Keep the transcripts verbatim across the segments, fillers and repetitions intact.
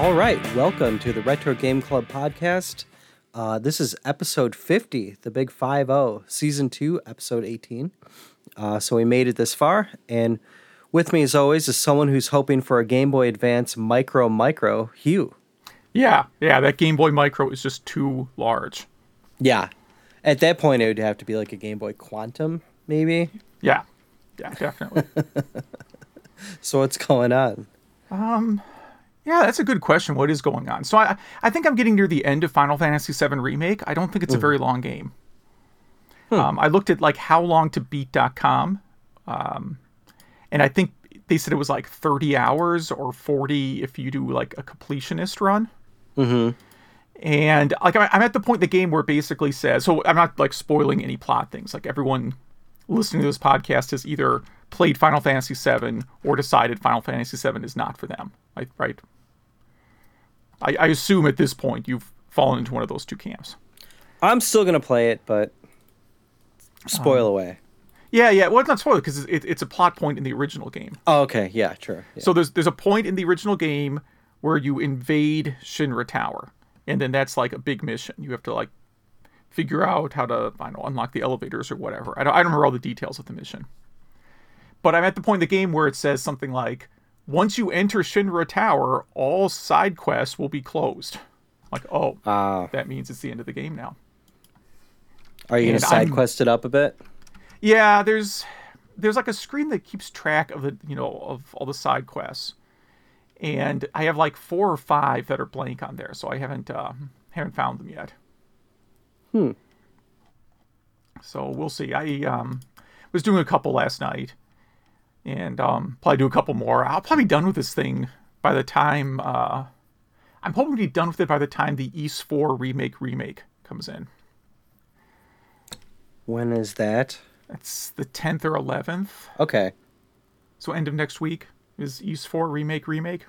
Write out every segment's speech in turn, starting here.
All right, welcome to the Retro Game Club podcast. Uh, this is episode fifty, the big five oh, season two, episode eighteen. Uh, so we made it this far, and with me as always is someone who's hoping for a Game Boy Advance Micro Micro, Hugh. Yeah, yeah, that Game Boy Micro is just too large. Yeah, at that point it would have to be like a Game Boy Quantum, maybe? Yeah, yeah, definitely. So what's going on? Um... Yeah, that's a good question. What is going on? So I I think I'm getting near the end of Final Fantasy seven Remake. I don't think it's mm. a very long game. Hmm. Um, I looked at like how long to beat dot com, um, and I think they said it was like thirty hours or forty if you do like a completionist run. Mm-hmm. And like I'm at the point in the game where it basically says, so I'm not like spoiling any plot things. Like everyone listening to this podcast has either played Final Fantasy seven or decided Final Fantasy seven is not for them. Right? right? I, I assume at this point you've fallen into one of those two camps. I'm still going to play it, but spoil um, away. Yeah, yeah. Well, it's not spoiler because it, it's a plot point in the original game. Oh, okay. Yeah, true. Yeah. So there's there's a point in the original game where you invade Shinra Tower, and then that's like a big mission. You have to like figure out how to, I don't know, unlock the elevators or whatever. I don't, I don't remember all the details of the mission. But I'm at the point in the game where it says something like, once you enter Shinra Tower, all side quests will be closed. Like, oh, uh, that means it's the end of the game now. Are you going to side quest it up a bit? Yeah, there's there's like a screen that keeps track of the, you know, of all the side quests. And I have like four or five that are blank on there, so I haven't uh, haven't found them yet. Hmm. So we'll see. I um, was doing a couple last night. And um, probably do a couple more. I'll probably be done with this thing by the time... Uh, I'm hoping to be done with it by the time the Ys four Remake Remake comes in. When is that? It's the tenth or eleventh. Okay. So end of next week is Ys four Remake Remake.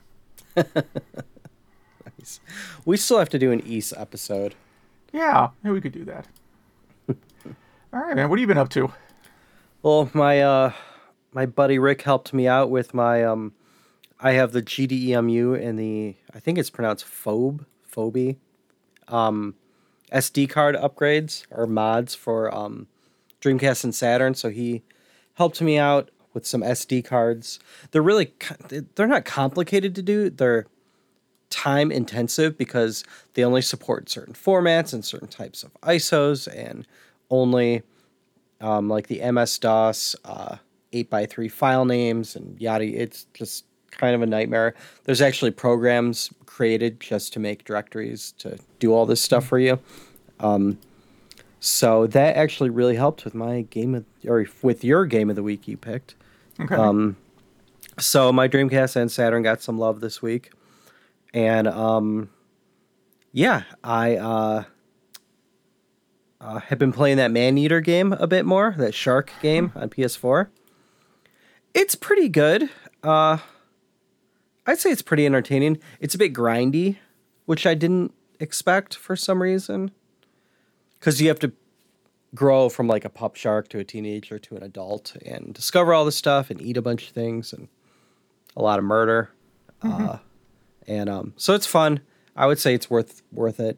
Nice. We still have to do an Ys episode. Yeah, yeah, we could do that. All right, man. What have you been up to? Well, my... uh. My buddy Rick helped me out with my, um, I have the G D E M U and the, I think it's pronounced Phobe, Phoebe, um, S D card upgrades or mods for um, Dreamcast and Saturn. So he helped me out with some S D cards. They're really, they're not complicated to do. They're time intensive because they only support certain formats and certain types of I S Os and only um, like the M S DOS, uh, eight by three file names and yada. It's just kind of a nightmare. There's actually programs created just to make directories to do all this stuff for you. Um, so that actually really helped with my game of, or with your game of the week you picked. Okay. Um, so my Dreamcast and Saturn got some love this week. And um, yeah, I uh, uh, have been playing that Maneater game a bit more, that shark game on P S four. It's pretty good. Uh, I'd say it's pretty entertaining. It's a bit grindy, which I didn't expect for some reason. Because you have to grow from like a pup shark to a teenager to an adult and discover all this stuff and eat a bunch of things and a lot of murder. Mm-hmm. Uh, and um, so it's fun. I would say it's worth worth it.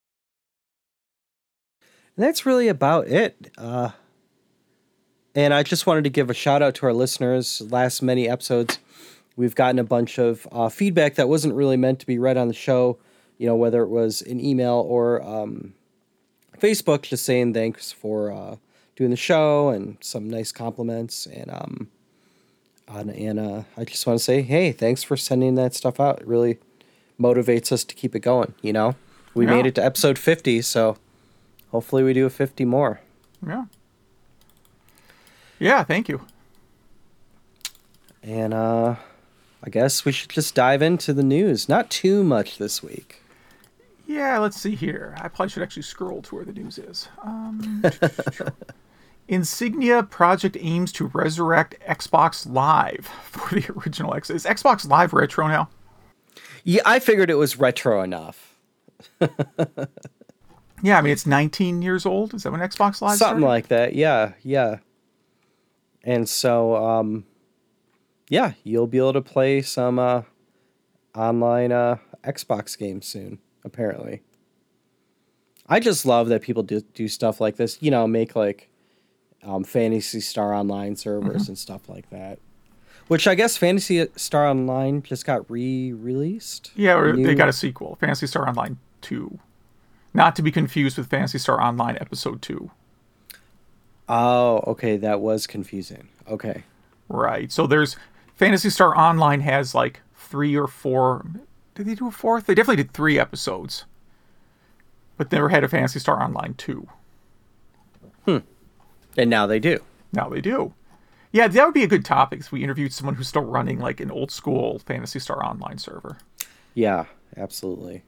And that's really about it. Uh, And I just wanted to give a shout out to our listeners. Last many episodes, we've gotten a bunch of uh, feedback that wasn't really meant to be read on the show. You know, whether it was an email or um, Facebook, just saying thanks for uh, doing the show and some nice compliments. And um, and, and uh, I just want to say, hey, thanks for sending that stuff out. It really motivates us to keep it going. You know, we yeah. made it to episode fifty, so hopefully we do a fifty more. Yeah. Yeah, thank you. And uh, I guess we should just dive into the news. Not too much this week. Yeah, let's see here. I probably should actually scroll to where the news is. Um, Insignia project aims to resurrect Xbox Live for the original X. Is Xbox Live retro now? Yeah, I figured it was retro enough. Yeah, I mean, it's nineteen years old. Is that when Xbox Live Something started? like that, yeah, yeah. And so, um, yeah, you'll be able to play some uh, online uh, Xbox game soon, apparently. I just love that people do, do stuff like this, you know, make like um, Phantasy Star Online servers Mm-hmm. and stuff like that. Which I guess Phantasy Star Online just got re-released. Yeah, or New... they got a sequel, Phantasy Star Online two. Not to be confused with Phantasy Star Online Episode two. Oh, okay, that was confusing. Okay. Right. So there's Phantasy Star Online has like three or four. Did they do a fourth? They definitely did three episodes. But never had a Phantasy Star Online two. Hmm. And now they do. Now they do. Yeah, that would be a good topic if we interviewed someone who's still running like an old school Phantasy Star Online server. Yeah, absolutely.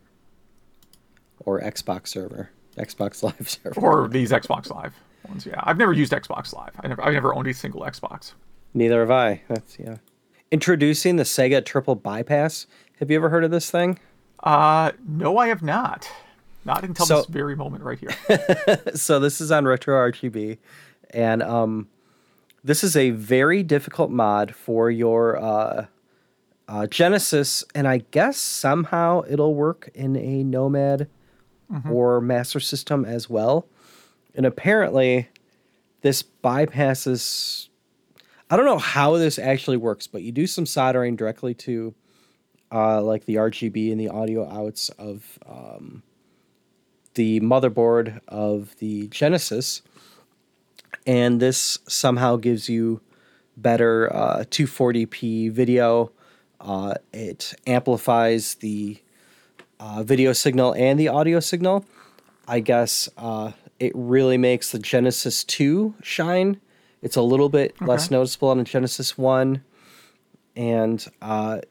Or Xbox server. Xbox Live server. Or these Xbox Live ones, yeah. I've never used Xbox Live. I never, I've never owned a single Xbox. Neither have I. That's, yeah. Introducing the Sega Triple Bypass. Have you ever heard of this thing? Uh, no, I have not. Not until So- this very moment right here. So this is on RetroRGB. And um, this is a very difficult mod for your uh, uh, Genesis. And I guess somehow it'll work in a Nomad mm-hmm. or Master System as well. And apparently this bypasses... I don't know how this actually works, but you do some soldering directly to uh, like the R G B and the audio outs of um, the motherboard of the Genesis. And this somehow gives you better uh, two forty p video. Uh, it amplifies the uh, video signal and the audio signal. I guess uh, it really makes the Genesis two shine. It's a little bit okay. less noticeable on the Genesis one. And uh,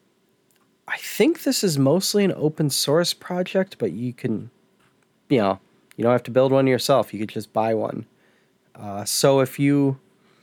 I think this is mostly an open source project, but you can, you know, you don't have to build one yourself. You could just buy one. Uh, so if you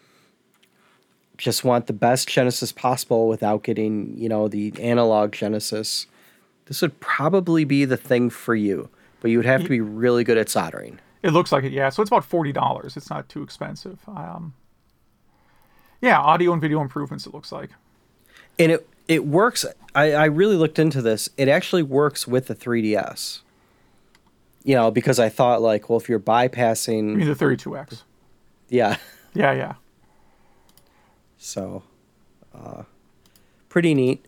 just want the best Genesis possible without getting, you know, the analog Genesis, this would probably be the thing for you. But you would have to be really good at soldering. It looks like it, yeah. So it's about forty dollars. It's not too expensive. Um, yeah, audio and video improvements, it looks like. And it, it works. I, I really looked into this. It actually works with the three D S. You know, because I thought, like, well, if you're bypassing... You mean the thirty-two X? Yeah. Yeah, yeah. So, uh, pretty neat.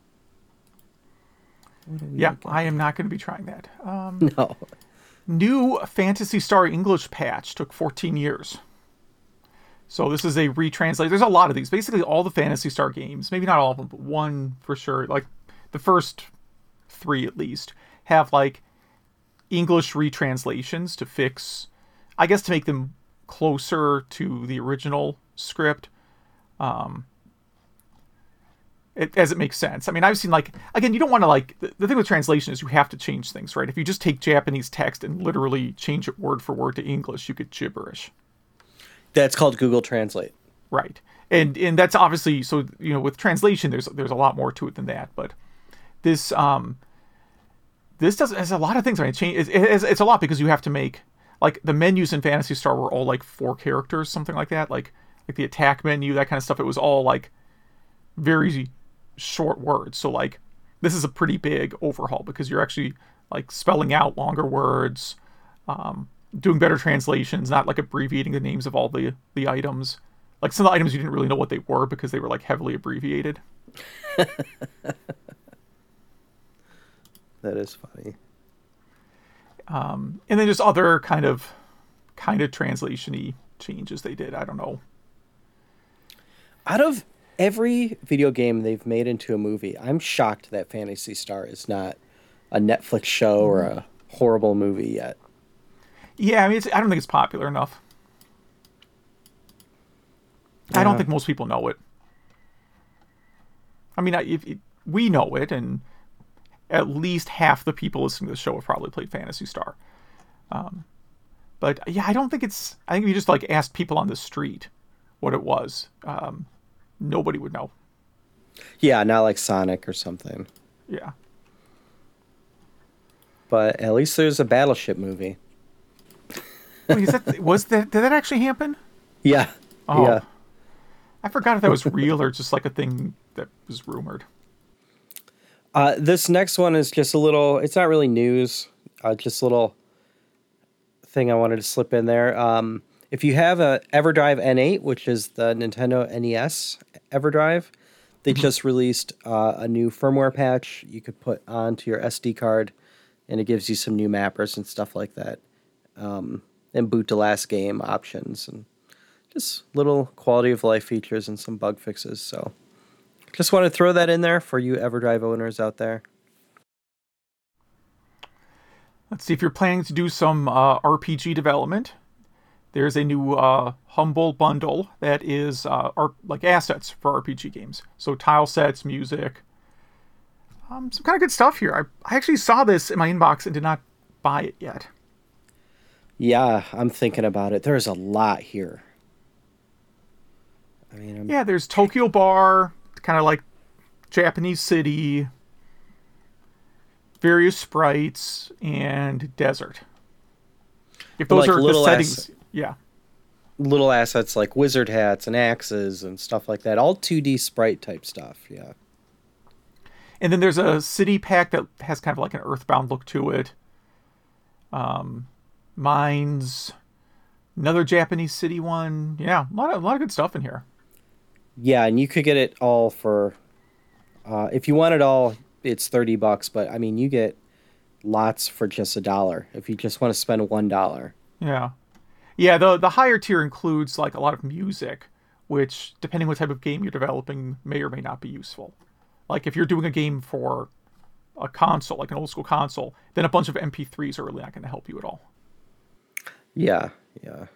Yeah, I am not going to be trying that. Um, no. New Phantasy Star English patch took fourteen years. So this is a retranslate. There's a lot of these. Basically, all the Phantasy Star games, maybe not all of them, but one for sure, like the first three at least, have like English retranslations to fix, I guess to make them closer to the original script. Um, It, as it makes sense. I mean, I've seen, like, again, you don't want to, like, the, the thing with translation is you have to change things, right? If you just take Japanese text and literally change it word for word to English, you get gibberish. That's called Google Translate. Right. And and that's obviously, so, you know, with translation, there's there's a lot more to it than that. But this, um, this does, has a lot of things. I mean, it change, it, it's, it's a lot because you have to make, like, the menus in Phantasy Star were all, like, four characters, something like that. Like, like the attack menu, that kind of stuff. It was all, like, very short words. So like this is a pretty big overhaul because you're actually like spelling out longer words, um, doing better translations, not like abbreviating the names of all the the items. Like some of the items you didn't really know what they were because they were like heavily abbreviated. That is funny. Um, and then just other kind of kind of translation-y changes they did. I don't know. Out of every video game they've made into a movie, I'm shocked that Phantasy Star is not a Netflix show or a horrible movie yet. Yeah, I mean, it's, I don't think it's popular enough. Yeah. I don't think most people know it. I mean, if, if we know it, and at least half the people listening to the show have probably played Phantasy Star. Um, but yeah, I don't think it's. I think if you just like asked people on the street what it was, um, nobody would know. Yeah, not like Sonic or something. Yeah. But at least there's a Battleship movie. Wait, is that was that did that actually happen? Yeah. Oh. Yeah. I forgot if that was real or just like a thing that was rumored. Uh, this next one is just a little. It's not really news. Uh, just a little thing I wanted to slip in there. Um, if you have a EverDrive N eight, which is the Nintendo N E S EverDrive, they Mm-hmm. just released uh, a new firmware patch you could put onto your S D card, and it gives you some new mappers and stuff like that, um, and boot to last game options, and just little quality of life features and some bug fixes. So just want to throw that in there for you EverDrive owners out there. Let's see if you're planning to do some uh, R P G development. There's a new uh, Humble bundle that is uh, ar- like assets for R P G games. So tile sets, music, um, some kind of good stuff here. I, I actually saw this in my inbox and did not buy it yet. Yeah, I'm thinking about it. There's a lot here. I mean, I'm, Yeah, there's Tokyo Bar, kind of like Japanese City, various sprites, and desert. If those Like are the little settings, ass- yeah. little assets like wizard hats and axes and stuff like that. All two D sprite type stuff. Yeah. And then there's a city pack that has kind of like an Earthbound look to it. Um, mines, another Japanese city one. Yeah, a lot of a lot of good stuff in here. Yeah, and you could get it all for, uh, if you want it all, it's thirty bucks. But I mean, you get lots for just a dollar if you just want to spend one dollar. Yeah, yeah. The the higher tier includes like a lot of music, which depending what type of game you're developing may or may not be useful. Like if you're doing a game for a console, like an old school console, then a bunch of M P threes are really not going to help you at all. Yeah, yeah.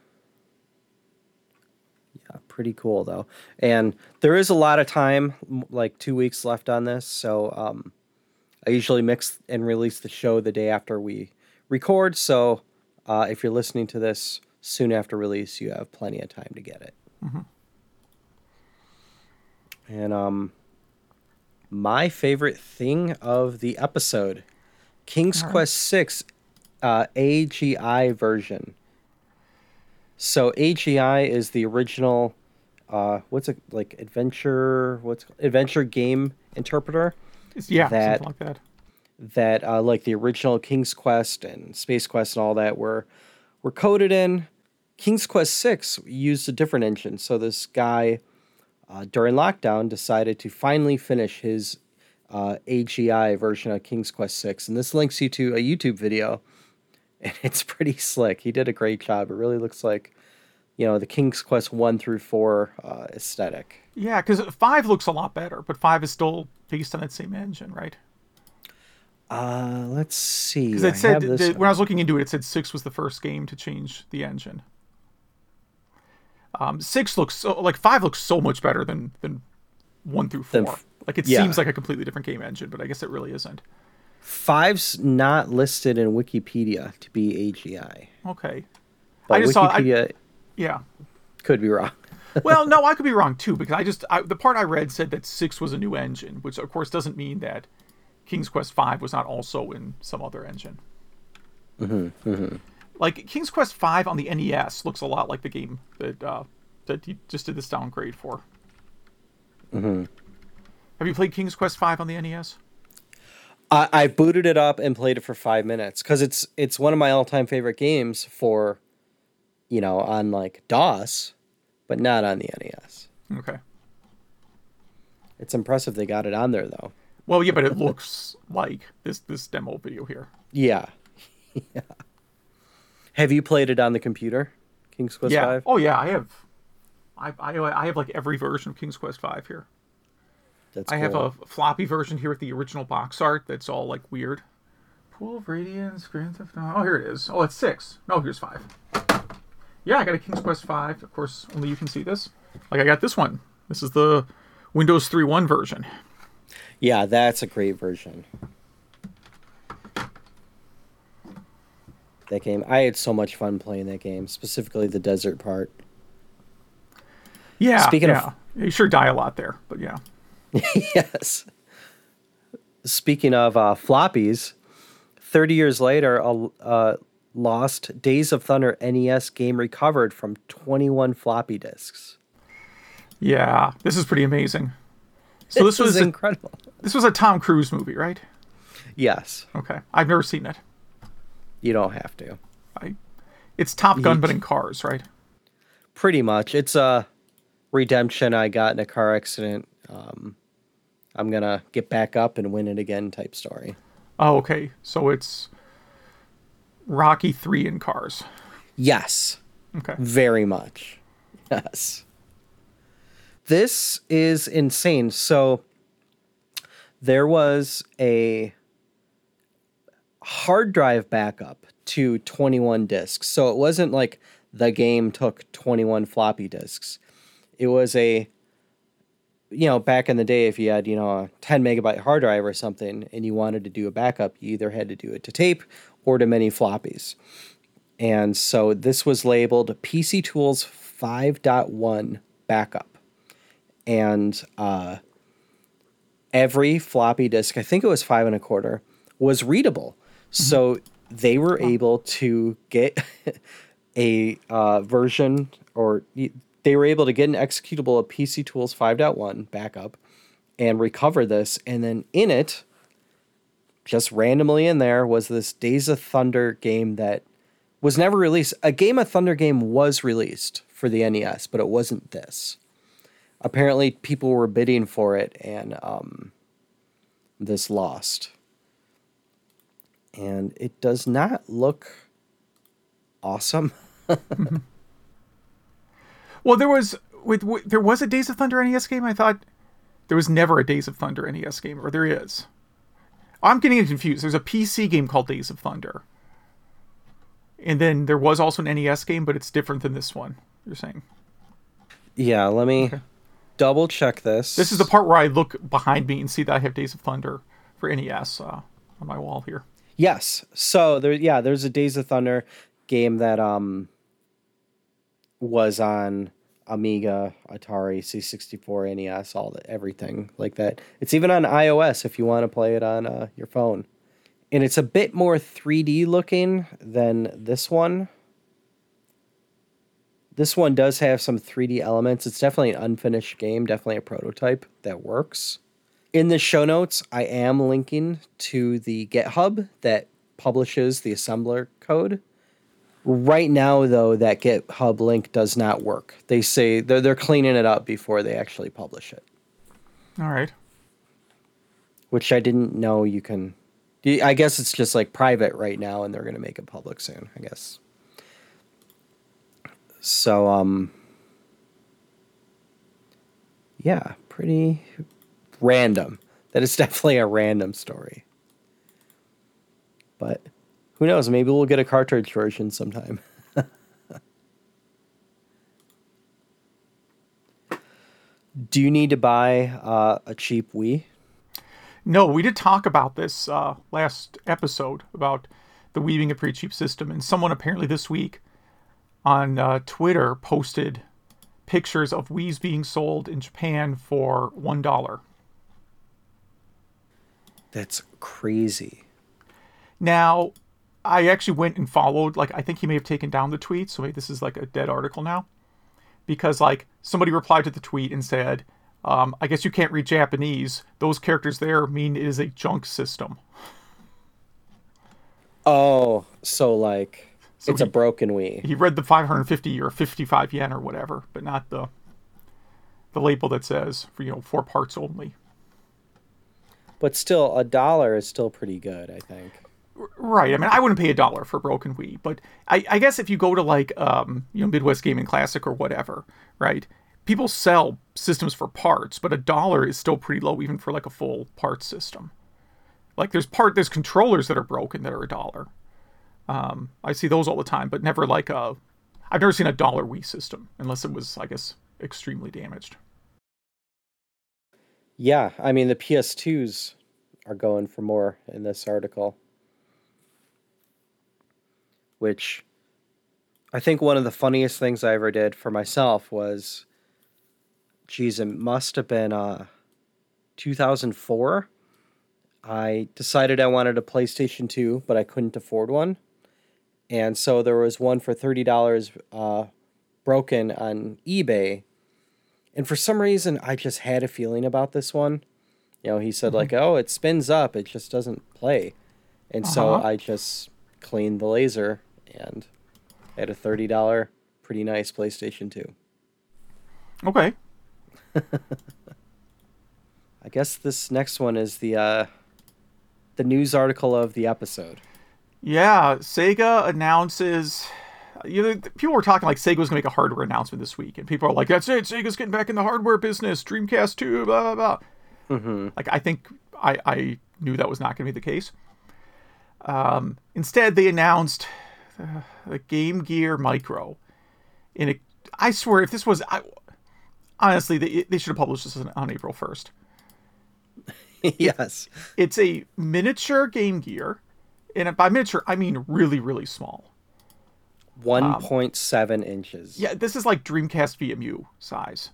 Yeah, pretty cool though. And there is a lot of time, m- like two weeks left on this. So um, I usually mix and release the show the day after we record. So uh, if you're listening to this soon after release, you have plenty of time to get it. Mm-hmm. And um, my favorite thing of the episode, King's All right. Quest six uh, A G I version. So A G I is the original, uh, what's it like adventure? What's adventure game interpreter It's- yeah, that something like that. that uh, like the original King's Quest and Space Quest and all that were were coded in. King's Quest six used a different engine. So this guy uh, during lockdown decided to finally finish his uh, A G I version of King's Quest six, and this links you to a YouTube video. And it's pretty slick. He did a great job. It really looks like, you know, the King's Quest one through four uh, aesthetic. Yeah, because five looks a lot better, but five is still based on that same engine, right? Uh, let's see. Because I it said have this that, one. when I was looking into it, it said six was the first game to change the engine. Um, six looks so, like five looks so much better than than one through four. Than f- like it yeah. seems like a completely different game engine, but I guess it really isn't. Five's not listed in Wikipedia to be A G I, Okay, but I just saw. I, Wikipedia yeah. could be wrong. Well, no, I could be wrong too because I just I, the part I read said that six was a new engine, which of course doesn't mean that King's Quest five was not also in some other engine. Mm-hmm, mm-hmm. Like King's Quest five on the N E S looks a lot like the game that uh, that he just did this downgrade for. Mm-hmm. Have you played King's Quest five on the N E S? I, I booted it up and played it for five minutes because it's it's one of my all time favorite games for, you know, on like DOS, but not on the N E S. Okay. It's impressive they got it on there though. Well, yeah, but it looks like this this demo video here. Yeah. Yeah. Have you played it on the computer, King's Quest yeah. five? Oh yeah, I have. I, I I have like every version of King's Quest five here. That's I have cool. a floppy version here with the original box art that's all like weird. Pool of Radiance, Grand Theft Auto. Oh, here it is. Oh, it's six. No, here's five. Yeah, I got a King's Quest five. Of course, only you can see this. Like I got this one. This is the Windows three point one version. Yeah, that's a great version. That game, I had so much fun playing that game, specifically the desert part. Yeah. Speaking yeah. of- you sure die a lot there, but yeah. Yes. Speaking of uh, floppies, thirty years later, a uh, lost Days of Thunder N E S game recovered from twenty-one floppy disks. Yeah, this is pretty amazing. So this, this was is a, incredible. this was a Tom Cruise movie, right? Yes. Okay. I've never seen it. You don't have to. I, it's Top Gun, Ye- but in cars, right? Pretty much. It's a redemption. I got in a car accident. Um, I'm going to get back up and win it again type story. Oh, okay. So it's Rocky three in cars. Yes. Okay. Very much. Yes. This is insane. So there was a hard drive backup to twenty-one disks. So it wasn't like the game took twenty-one floppy disks. It was a, you know, back in the day, if you had, you know, a ten megabyte hard drive or something and you wanted to do a backup, you either had to do it to tape or to many floppies. And so this was labeled P C Tools five point one backup. And uh, every floppy disk, I think it was five and a quarter, was readable. Mm-hmm. So they were able to get a uh, version, or they were able to get an executable of P C Tools five point one backup and recover this. And then in it, just randomly in there, was this Days of Thunder game that was never released. A Game of Thunder game was released for the N E S, but it wasn't this. Apparently, people were bidding for it, and um, this lost. And it does not look awesome. Mm-hmm. Well, there was with, with there was a Days of Thunder N E S game. I thought there was never a Days of Thunder N E S game, or there is. I'm getting confused. There's a P C game called Days of Thunder. And then there was also an N E S game, but it's different than this one, you're saying. Yeah, let me okay. double check this. This is the part where I look behind me and see that I have Days of Thunder for N E S uh, on my wall here. Yes. So, there, yeah, there's a Days of Thunder game that um was on Amiga, Atari, C sixty-four, N E S, all the, everything like that. It's even on iOS if you want to play it on uh, your phone. And it's a bit more three D looking than this one. This one does have some three D elements. It's definitely an unfinished game, definitely a prototype that works. In the show notes, I am linking to the GitHub that publishes the assembler code. Right now, though, that GitHub link does not work. They say they're, they're cleaning it up before they actually publish it. All right. Which I didn't know you can... I guess it's just like private right now, and they're going to make it public soon, I guess. So, um, yeah, pretty random. That is definitely a random story. But who knows? Maybe we'll get a cartridge version sometime. Do you need to buy uh, a cheap Wii? No, we did talk about this uh, last episode about the Wii being a pretty cheap system, and someone apparently this week on uh, Twitter posted pictures of Wiis being sold in Japan for one dollar. That's crazy. Now, I actually went and followed, like, I think he may have taken down the tweet, so maybe this is like a dead article now. Because, like, somebody replied to the tweet and said, um, I guess you can't read Japanese. Those characters there mean it is a junk system. Oh, so, like, so it's he, a broken Wii. He read the five hundred fifty or fifty-five yen or whatever, but not the the label that says, for you know, four parts only. But still, a dollar is still pretty good, I think. Right. I mean, I wouldn't pay a dollar for a broken Wii, but I, I guess if you go to like, um, you know, Midwest Gaming Classic or whatever, right? People sell systems for parts, but a dollar is still pretty low even for like a full parts system. Like there's part, there's controllers that are broken that are a dollar. Um, I see those all the time, but never like a, I've never seen a dollar Wii system unless it was, I guess, extremely damaged. Yeah. I mean, the P S twos are going for more in this article. Which I think one of the funniest things I ever did for myself was, geez, it must have been uh, two thousand four. I decided I wanted a PlayStation two, but I couldn't afford one. And so there was one for thirty dollars uh, broken on eBay. And for some reason, I just had a feeling about this one. You know, he said, like, oh, it spins up. It just doesn't play. And so Uh-huh. I just cleaned the laser and had a thirty dollars pretty nice PlayStation two. Okay. I guess this next one is the uh, the news article of the episode. Yeah, Sega announces. You know, people were talking like Sega was going to make a hardware announcement this week, and people are like, "That's it, Sega's getting back in the hardware business. Dreamcast two, blah blah blah." Mm-hmm. Like, I think I, I knew that was not going to be the case. Um, instead, they announced uh, the Game Gear Micro. In a, I swear, if this was, I, honestly, they they should have published this on, on April first. Yes. It's a miniature Game Gear, and by miniature I mean really really small. one point seven um, inches. Yeah, this is like Dreamcast V M U size.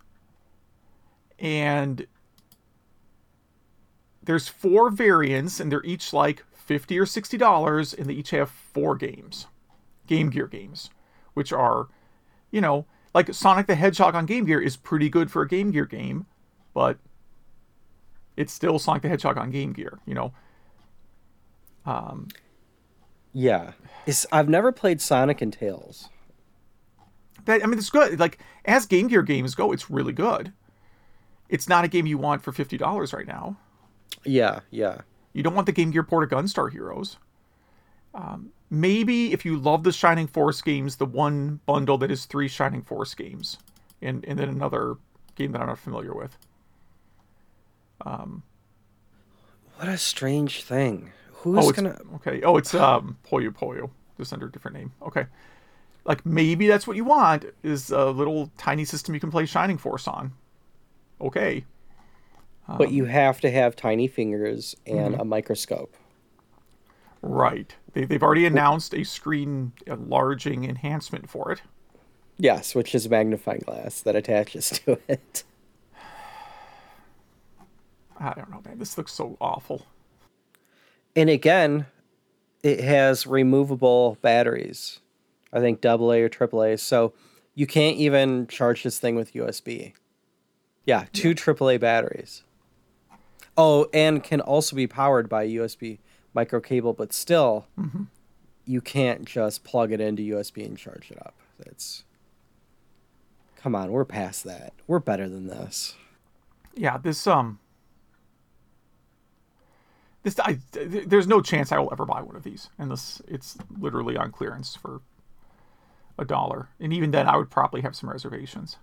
And there's four variants, and they're each like fifty or sixty dollars, and they each have four games, Game Gear games, which are, you know, like Sonic the Hedgehog on Game Gear is pretty good for a Game Gear game, but it's still Sonic the Hedgehog on Game Gear, you know. Um, yeah, it's, I've never played Sonic and Tails. that I mean, it's good. Like, as Game Gear games go, it's really good. It's not a game you want for fifty dollars right now. Yeah, yeah. You don't want the Game Gear port of Gunstar Heroes. Um, maybe if you love the Shining Force games, the one bundle that is three Shining Force games, and and then another game that I'm not familiar with. Um, what a strange thing. Who's oh, it's, gonna? Okay. Oh, it's um Puyo Puyo, just under a different name. Okay. Like, maybe that's what you want, is a little tiny system you can play Shining Force on. Okay. Um, But you have to have tiny fingers and mm-hmm. a microscope. Right. They, they've already announced a screen enlarging enhancement for it. Yes, which is a magnifying glass that attaches to it. I don't know, man. This looks so awful. And again, it has removable batteries. I think double A or triple A. So you can't even charge this thing with U S B. Yeah, two yeah. triple A batteries. Oh, and can also be powered by a U S B micro cable, but still, mm-hmm. you can't just plug it into U S B and charge it up. It's come on, we're past that. We're better than this. Yeah, this um, this I there's no chance I will ever buy one of these, and this it's literally on clearance for a dollar, and even then, I would probably have some reservations.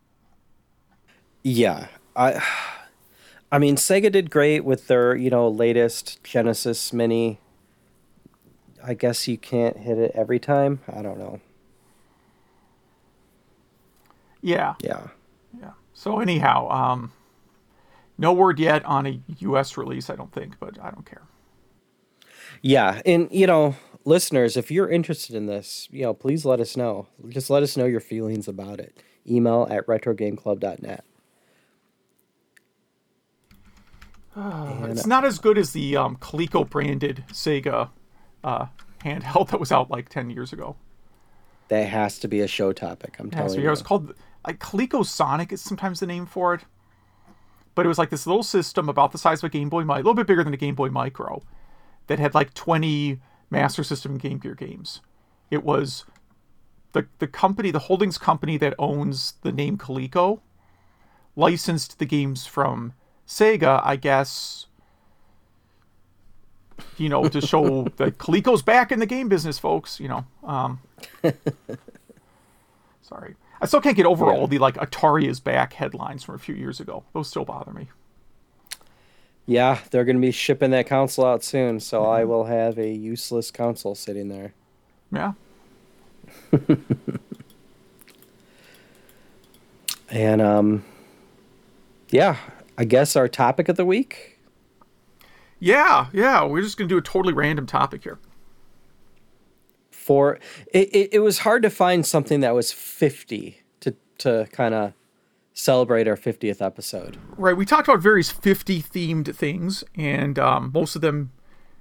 Yeah, I. I mean, Sega did great with their, you know, latest Genesis Mini. I guess you can't hit it every time. I don't know. Yeah. Yeah. Yeah. So anyhow, um, no word yet on a U S release, I don't think, but I don't care. Yeah, and, you know, listeners, if you're interested in this, you know, please let us know. Just let us know your feelings about it. Email at retro game club dot net. Uh, it's not as good as the um, Coleco branded Sega uh, handheld that was out like ten years ago. That has to be a show topic, I'm yeah, telling so you. Yeah, it was called, like, Coleco Sonic is sometimes the name for it. But it was like this little system about the size of a Game Boy Micro, a little bit bigger than a Game Boy Micro, that had like twenty Master System Game Gear games. It was the the company, the holdings company that owns the name Coleco, licensed the games from Sega, I guess, you know, to show that Coleco's back in the game business, folks, you know. Um, sorry. I still can't get over yeah. all the, like, Atari is back headlines from a few years ago. Those still bother me. Yeah, they're going to be shipping that console out soon, so mm-hmm. I will have a useless console sitting there. Yeah. And, um, yeah. I guess our topic of the week? Yeah, yeah. We're just going to do a totally random topic here. For it, it, it was hard to find something that was fifty to, to kind of celebrate our fiftieth episode. Right. We talked about various fifty-themed things, and um, most of them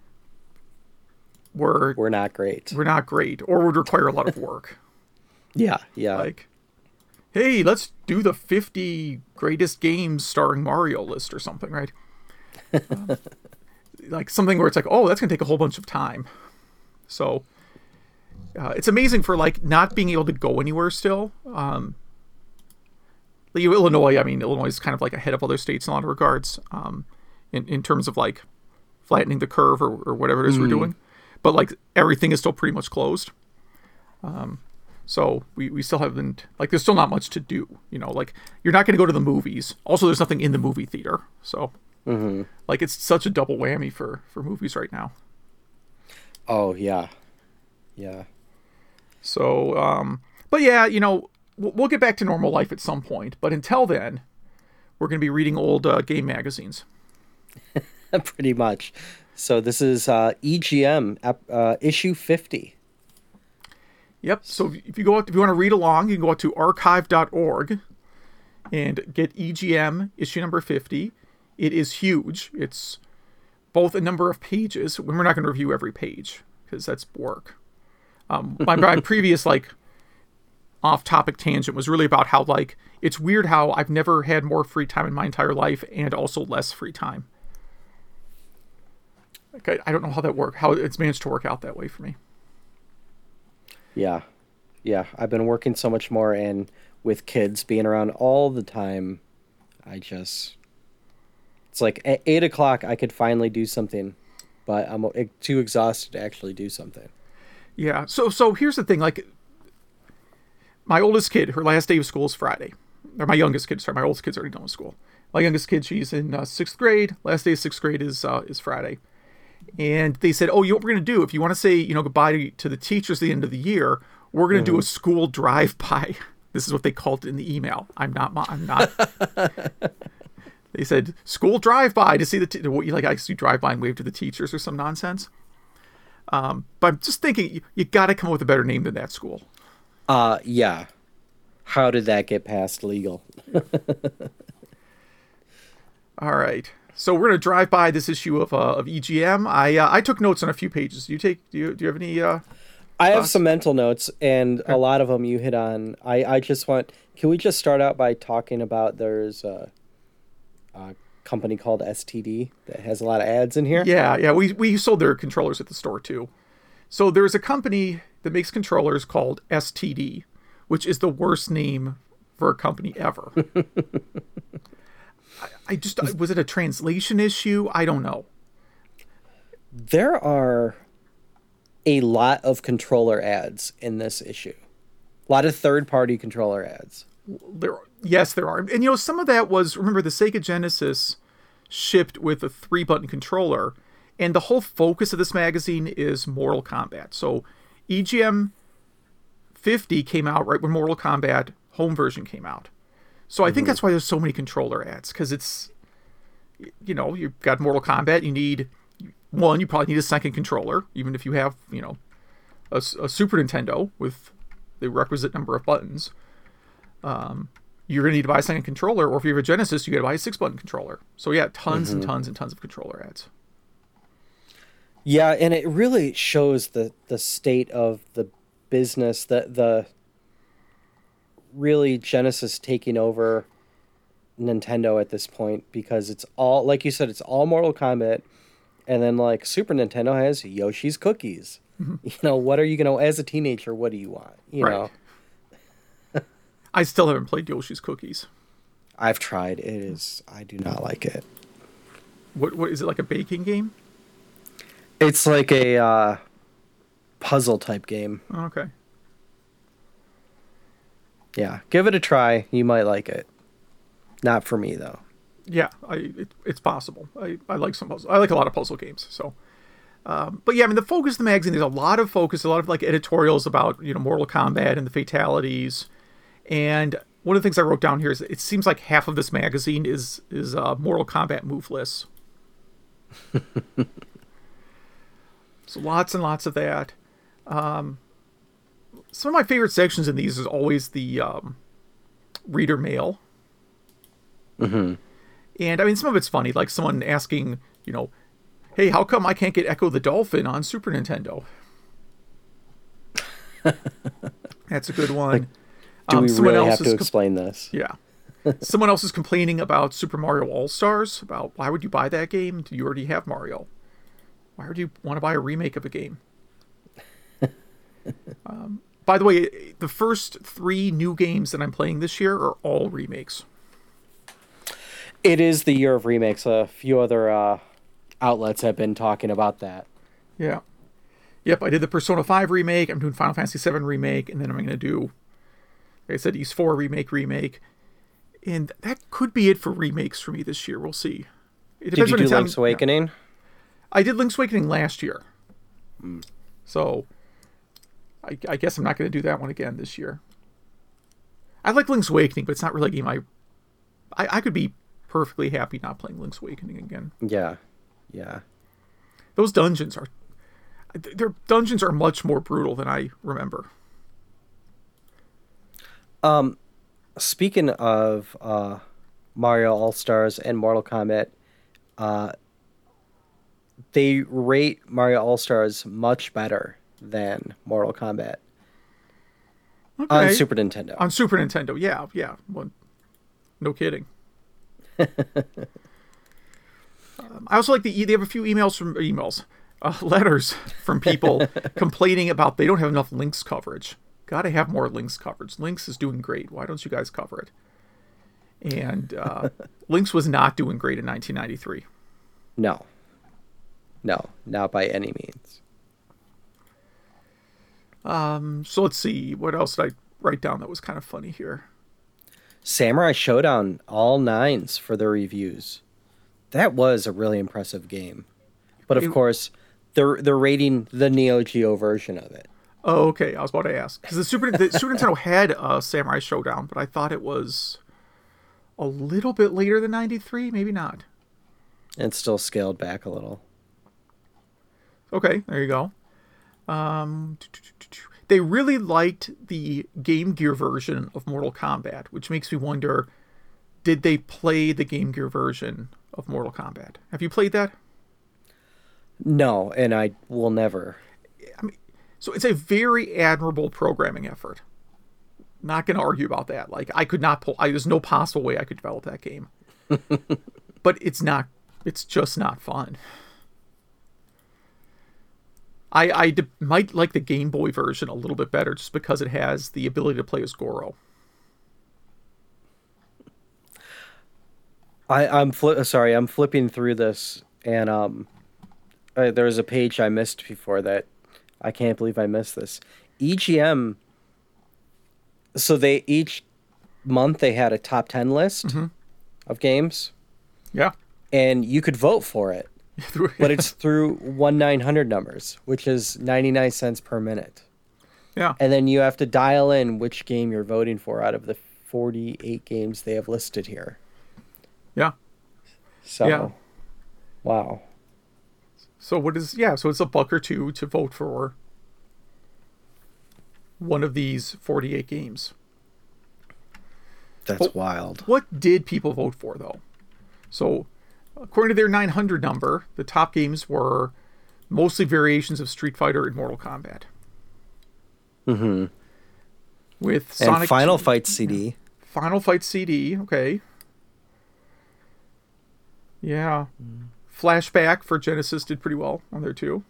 were... Were not great. Were not great, or would require a lot of work. yeah, yeah. Like, hey, let's do the fifty greatest games starring Mario list or something, right? um, like something where it's like, oh, that's going to take a whole bunch of time. So uh, it's amazing for like not being able to go anywhere still. Um, Illinois, I mean, Illinois is kind of like ahead of other states in a lot of regards, um, in, in terms of like flattening the curve or, or whatever it is mm. we're doing. But like everything is still pretty much closed. Um, so we, we still haven't, like, there's still not much to do, you know, like you're not going to go to the movies. Also, there's nothing in the movie theater. So mm-hmm. like, it's such a double whammy for, for movies right now. Oh yeah. Yeah. So, um, but yeah, you know, we'll, we'll get back to normal life at some point, but until then, we're going to be reading old uh, game magazines. Pretty much. So this is uh, E G M uh, issue fifty. Yep. So if you go out, if you want to read along, you can go out to archive dot org and get E G M issue number fifty. It is huge. It's both a number of pages. We're not going to review every page because that's work. Um, my, my previous like off-topic tangent was really about how like it's weird how I've never had more free time in my entire life and also less free time. Like, I, I don't know how that worked. How it's managed to work out that way for me. Yeah, yeah. I've been working so much more, and with kids being around all the time, I just it's like at eight o'clock I could finally do something, but I'm too exhausted to actually do something. Yeah. So so here's the thing. Like, my oldest kid, her last day of school is Friday. Or my youngest kid. Sorry, my oldest kid's already done with school. My youngest kid, she's in uh, sixth grade. Last day of sixth grade is uh, is Friday. And they said, oh, you know what we're going to do? If you want to say, you know, goodbye to the teachers at the end of the year, we're going to mm-hmm. do a school drive-by. This is what they called it in the email. I'm not, I'm not. They said, school drive-by to see the, te- what you like, I guess you drive by and wave to the teachers or some nonsense. Um, but I'm just thinking, you, you got to come up with a better name than that school. Uh, yeah. How did that get past legal? All right. So we're gonna drive by this issue of uh, of E G M. I uh, I took notes on a few pages. Do you take? Do you do you have any? Uh, I have some mental notes, and okay. a lot of them you hit on. I, I just want. Can we just start out by talking about there's a, a company called S T D that has a lot of ads in here? Yeah, yeah. We we sold their controllers at the store too. So there's a company that makes controllers called S T D, which is the worst name for a company ever. I just, was it a translation issue? I don't know. There are a lot of controller ads in this issue. A lot of third-party controller ads. There, yes, there are. And, you know, some of that was, remember, the Sega Genesis shipped with a three-button controller, and the whole focus of this magazine is Mortal Kombat. So E G M fifty came out right when Mortal Kombat home version came out. So I think mm-hmm. that's why there's so many controller ads, because it's, you know, you've got Mortal Kombat, you need, one, you probably need a second controller, even if you have, you know, a, a Super Nintendo with the requisite number of buttons. Um, you're going to need to buy a second controller, or if you have a Genesis, you got to buy a six-button controller. So yeah, tons mm-hmm. and tons and tons of controller ads. Yeah, and it really shows the, the state of the business, that the... really Genesis taking over Nintendo at this point, because it's all, like you said, it's all Mortal Kombat, and then like Super Nintendo has Yoshi's Cookies. Mm-hmm. You know, what are you gonna, as a teenager, what do you want? You right. know. I still haven't played Yoshi's Cookies. I've tried. It is, I do not like it. What what is it, like a baking game? It's like a uh, puzzle type game. Oh, okay. Yeah, give it a try. You might like it. Not for me, though. Yeah, I it, it's possible. I, I like some puzzle. I like a lot of puzzle games. So, um, but yeah, I mean, the focus of the magazine, there's a lot of focus, a lot of like editorials about, you know, Mortal Kombat and the fatalities. And one of the things I wrote down here is it seems like half of this magazine is is uh, Mortal Kombat move lists. So lots and lots of that. Um, some of my favorite sections in these is always the um, reader mail. Mm-hmm. And I mean, some of it's funny, like someone asking, you know, hey, how come I can't get Echo the Dolphin on Super Nintendo? That's a good one. Like, Do Um, we someone really else have is to com- explain this? Yeah. Someone else is complaining about Super Mario All-Stars, about why would you buy that game? Do you already have Mario? Why would you want to buy a remake of a game? um, by the way, the first three new games that I'm playing this year are all remakes. It is the year of remakes. A few other uh, outlets have been talking about that. Yeah. Yep, I did the Persona five remake, I'm doing Final Fantasy seven remake, and then I'm going to do, like I said, Ys four remake, remake. And that could be it for remakes for me this year. We'll see. It Did you do it's- Link's I'm- Awakening? yeah. I did Link's Awakening last year. Mm. So, I, I guess I'm not going to do that one again this year. I like Link's Awakening, but it's not really a game I... I, I could be perfectly happy not playing Link's Awakening again. Yeah. Yeah. Those dungeons are... Their dungeons are much more brutal than I remember. Um, speaking of uh, Mario All-Stars and Mortal Kombat, uh, they rate Mario All-Stars much better than Mortal Kombat Okay. on Super Nintendo. On Super Nintendo, yeah, yeah. Well, no kidding. um, I also like the... They have a few emails from... Emails. Uh, letters from people complaining about they don't have enough Lynx coverage. Gotta have more Lynx coverage. Lynx is doing great. Why don't you guys cover it? And uh, Lynx was not doing great in nineteen ninety-three. No. No, not by any means. Um, so let's see. What else did I write down that was kind of funny here? Samurai Showdown, all nines for the reviews. That was a really impressive game. But of It- course, they're they're rating the Neo Geo version of it. Oh, okay. I was about to ask because the Super the Super Nintendo had a Samurai Showdown, but I thought it was a little bit later than ninety-three. Maybe not. And still scaled back a little. Okay, there you go. Um, they really liked the Game Gear version of Mortal Kombat, which makes me wonder, did they play the Game Gear version of Mortal Kombat? Have you played that? No, and I will never. So it's a very admirable programming effort. Not going to argue about that. Like, I could not pull... I, there's no possible way I could develop that game. But it's not... It's just not fun. I, I d- might like the Game Boy version a little bit better just because it has the ability to play as Goro. I, I'm fli- sorry, I'm flipping through this, and um, uh, there was a page I missed before that. I can't believe I missed this. E G M. So they each month they had a top ten list Mm-hmm. of games, Yeah. and you could vote for it, but it's through one nine hundred numbers, which is ninety-nine cents per minute. Yeah. And then you have to dial in which game you're voting for out of the forty-eight games they have listed here. Yeah. So, Yeah. wow. So what is... Yeah, so it's a buck or two to vote for one of these forty-eight games. That's Oh. wild. What did people vote for, though? So, according to their nine hundred number, the top games were mostly variations of Street Fighter and Mortal Kombat. Mm-hmm. With And Sonic Final two- Fight C D. Final Fight C D, okay. Yeah. Flashback for Genesis did pretty well on there, too.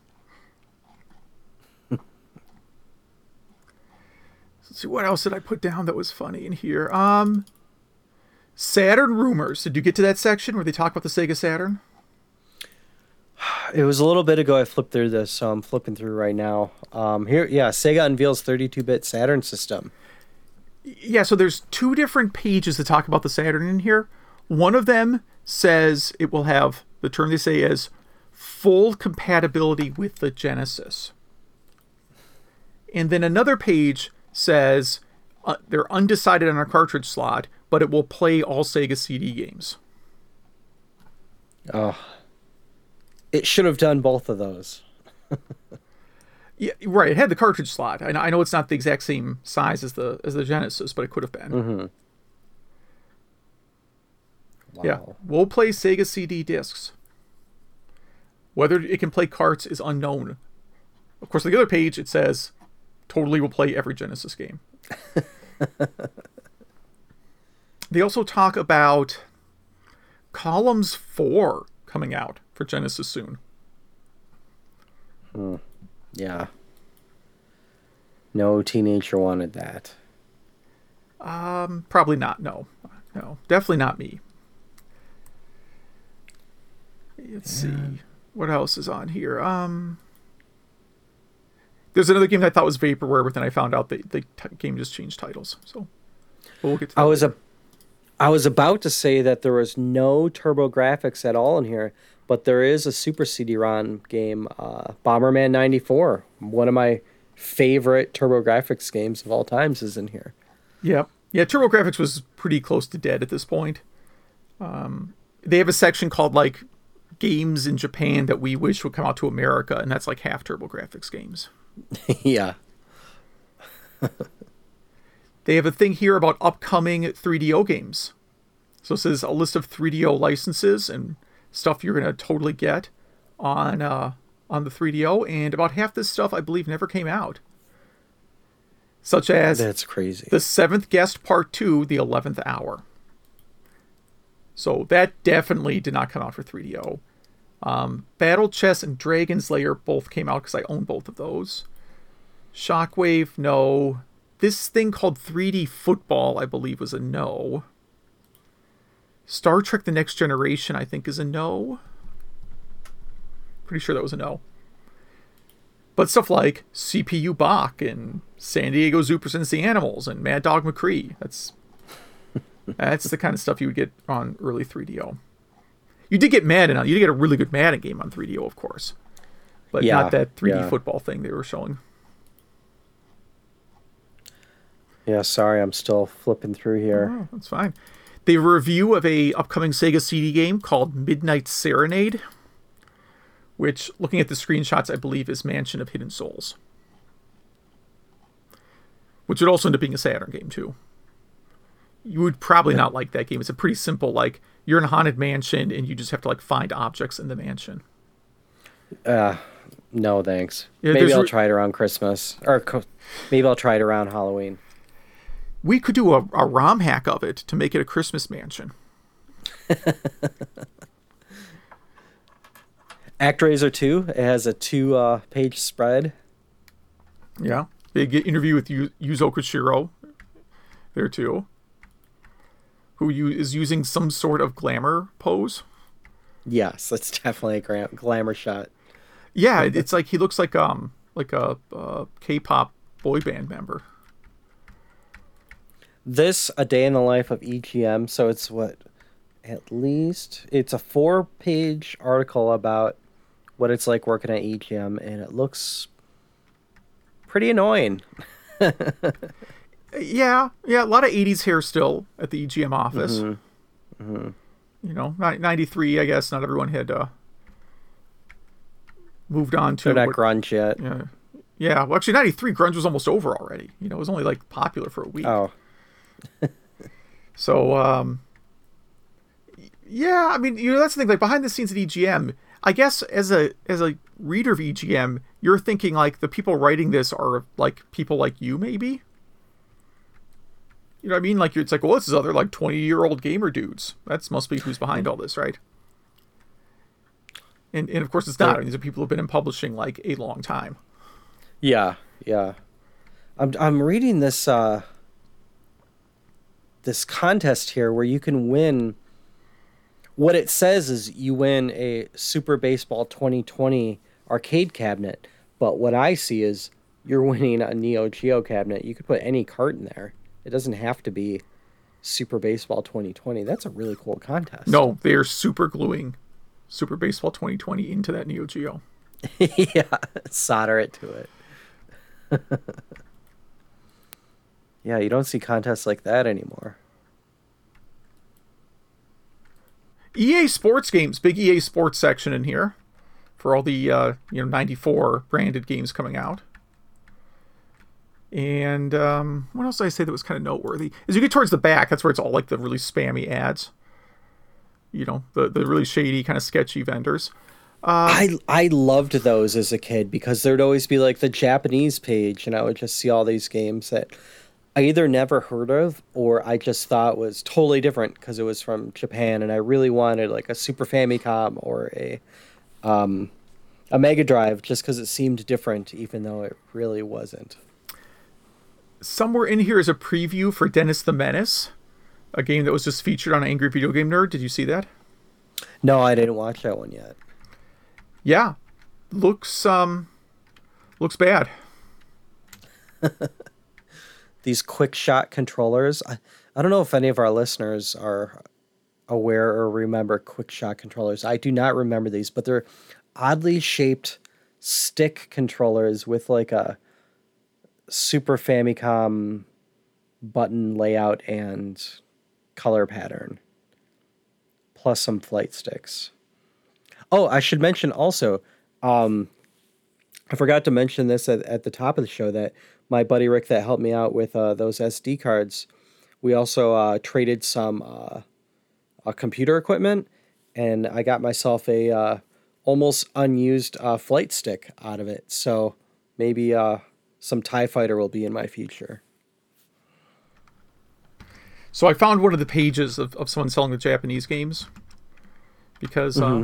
Let's see, what else did I put down that was funny in here? Um, Saturn rumors. Did you get to that section where they talk about the Sega Saturn? It was a little bit ago I flipped through this, so I'm flipping through right now. Um, here, yeah, Sega unveils thirty-two bit Saturn system. Yeah, so there's two different pages that talk about the Saturn in here. One of them says it will have, the term they say is, full compatibility with the Genesis. And then another page says uh, they're undecided on a cartridge slot, but it will play all Sega C D games. Oh, it should have done both of those. Yeah, right. It had the cartridge slot. I know, I know it's not the exact same size as the as the Genesis, but it could have been. Mm-hmm. Wow. Yeah, we'll play Sega C D discs. Whether it can play carts is unknown. Of course, on the other page it says, totally will play every Genesis game. They also talk about Columns four coming out for Genesis soon. Hmm. Yeah. No teenager wanted that. Um, probably not. No, no, definitely not me. Let's yeah. see what else is on here. Um, there's another game that I thought was Vaporware, but then I found out that the t- game just changed titles. So we'll get to that. I was a, I was about to say that there was no TurboGrafx at all in here, but there is a Super C D-ROM game, uh, Bomberman ninety-four. One of my favorite TurboGrafx games of all times is in here. Yeah, yeah. TurboGrafx was pretty close to dead at this point. Um, they have a section called like games in Japan that we wish would come out to America, and that's like half TurboGrafx games. Yeah. They have a thing here about upcoming three D O games. So it says a list of three D O licenses and stuff you're going to totally get on uh, on the three D O, and about half this stuff I believe never came out. Such as That's crazy. The Seventh Guest Part two, The Eleventh Hour. So that definitely did not come out for three D O. Um, Battle Chess and Dragon's Lair both came out because I own both of those. Shockwave, no. This thing called three D Football, I believe, was a no. Star Trek The Next Generation, I think, is a no. Pretty sure that was a no. But stuff like C P U Bach and San Diego Zoopers and the Animals and Mad Dog McCree. That's that's the kind of stuff you would get on early three D O. You did get Madden. You did get a really good Madden game on three D O, of course. But yeah, not that three D yeah. football thing they were showing. Yeah, sorry, I'm still flipping through here. Oh, that's fine. They have a review of a upcoming Sega C D game called Midnight Serenade, which, looking at the screenshots, I believe is Mansion of Hidden Souls. Which would also end up being a Saturn game, too. You would probably not like that game. It's a pretty simple, like, you're in a haunted mansion and you just have to, like, find objects in the mansion. Uh, no, thanks. Yeah, maybe I'll re- try it around Christmas. Or co- maybe I'll try it around Halloween. We could do a, a ROM hack of it to make it a Christmas mansion. ActRaiser two, it has a two uh, page spread. Yeah. They get interview with Yu- Yuzo Koshiro there too, who you, is using some sort of glamour pose. Yes, that's definitely a gra- glamour shot. Yeah, it's like he looks like um like a, a K-pop boy band member. This, A Day in the Life of E G M, so it's what, at least, it's a four-page article about what it's like working at E G M, and it looks pretty annoying. yeah, yeah, a lot of eighties hair still at the E G M office. Mm-hmm. Mm-hmm. You know, ninety-three, I guess, not everyone had uh, moved on to... They're not what, grunge yet. Yeah, yeah, well, actually, ninety-three, grunge was almost over already. You know, it was only, like, popular for a week. Oh. So, um, yeah, I mean, you know, that's the thing. Like behind the scenes at E G M, I guess as a as a reader of E G M, you're thinking like the people writing this are like people like you, maybe. You know what I mean? Like it's like, well, this is other like twenty year old gamer dudes. That's must be who's behind all this, right? And and of course it's not. I mean, these are people who've been in publishing like a long time. Yeah, yeah. I'm I'm reading this. Uh... this contest here where you can win. What it says is you win a Super Baseball twenty twenty arcade cabinet, but what I see is you're winning a Neo Geo cabinet. You could put any cart in there. It doesn't have to be Super Baseball twenty twenty. That's a really cool contest. No, they're super gluing Super Baseball twenty twenty into that Neo Geo. Yeah, solder it to it. Yeah, you don't see contests like that anymore. E A Sports games, big E A Sports section in here for all the uh, you know ninety-four branded games coming out. And um, what else did I say that was kind of noteworthy? As you get towards the back, that's where it's all like the really spammy ads. You know, the the really shady, kind of sketchy vendors. Uh, I I loved those as a kid because there'd always be like the Japanese page, and I would just see all these games that I either never heard of or I just thought was totally different because it was from Japan and I really wanted like a Super Famicom or a a Mega Drive just because it seemed different, even though it really wasn't. Somewhere in here is a preview for Dennis the Menace, a game that was just featured on Angry Video Game Nerd. Did you see that? No, I didn't watch that one yet. Yeah, looks um, looks bad. These quick shot controllers, I, I don't know if any of our listeners are aware or remember quick shot controllers. I do not remember these, but they're oddly shaped stick controllers with like a Super Famicom button layout and color pattern, plus some flight sticks. Oh, I should mention also, um, I forgot to mention this at, at the top of the show that my buddy Rick that helped me out with uh, those S D cards, we also uh, traded some uh, uh, computer equipment, and I got myself a uh, almost unused uh, flight stick out of it. So maybe uh, some TIE Fighter will be in my future. So I found one of the pages of, of someone selling the Japanese games because, mm-hmm.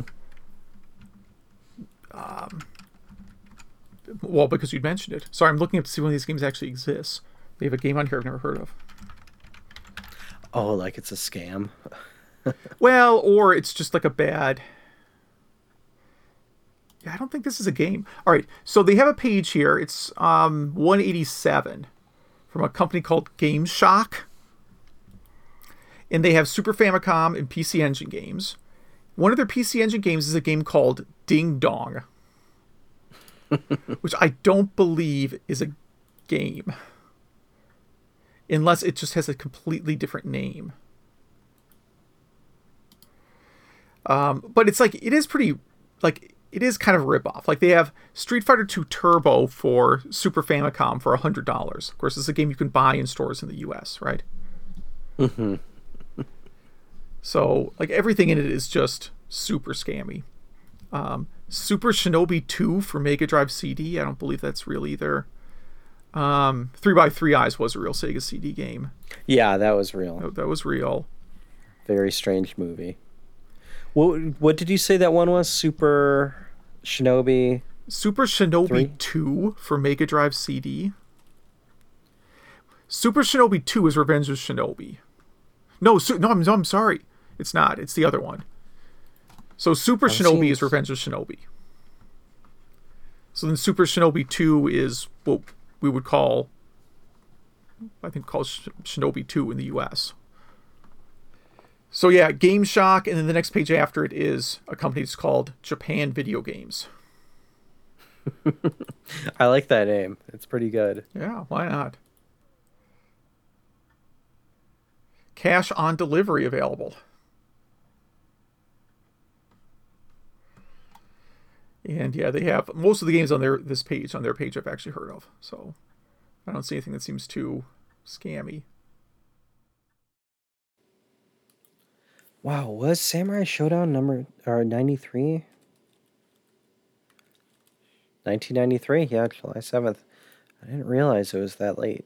uh, um, well, because you'd mentioned it. Sorry, I'm looking up to see one of these games actually exists. They have a game on here I've never heard of. Oh, like it's a scam? Well, or it's just like a bad... Yeah, I don't think this is a game. All right, so they have a page here. It's um, one eighty-seven from a company called Game Shock. And they have Super Famicom and P C Engine games. One of their P C Engine games is a game called Ding Dong, which I don't believe is a game, unless it just has a completely different name. Um, but it's like, it is pretty, like, it is kind of a ripoff. Like, they have Street Fighter two Turbo for Super Famicom for one hundred dollars. Of course, it's a game you can buy in stores in the U S, right? Mm-hmm. So, like, everything in it is just super scammy. Um, Super Shinobi two for Mega Drive C D. I don't believe that's real either. Um, three by three Eyes was a real Sega C D game. Yeah, that was real. That, that was real. Very strange movie. What what did you say that one was? Super Shinobi? Super Shinobi three? two for Mega Drive C D. Super Shinobi two is Revenge of Shinobi. No, su- no, I'm, no, I'm sorry. It's not. It's the other one. So Super I've Shinobi seen... is Revenge of Shinobi. So then Super Shinobi two is what we would call, I think, called Sh- Shinobi two in the U S. So yeah, Game Shock, and then the next page after it is a company that's called Japan Video Games. I like that name. It's pretty good. Yeah, why not? Cash on delivery available. And yeah, they have most of the games on their this page on their page I've actually heard of. So I don't see anything that seems too scammy. Wow, was Samurai Showdown number or ninety-three? nineteen ninety-three, yeah, July seventh. I didn't realize it was that late.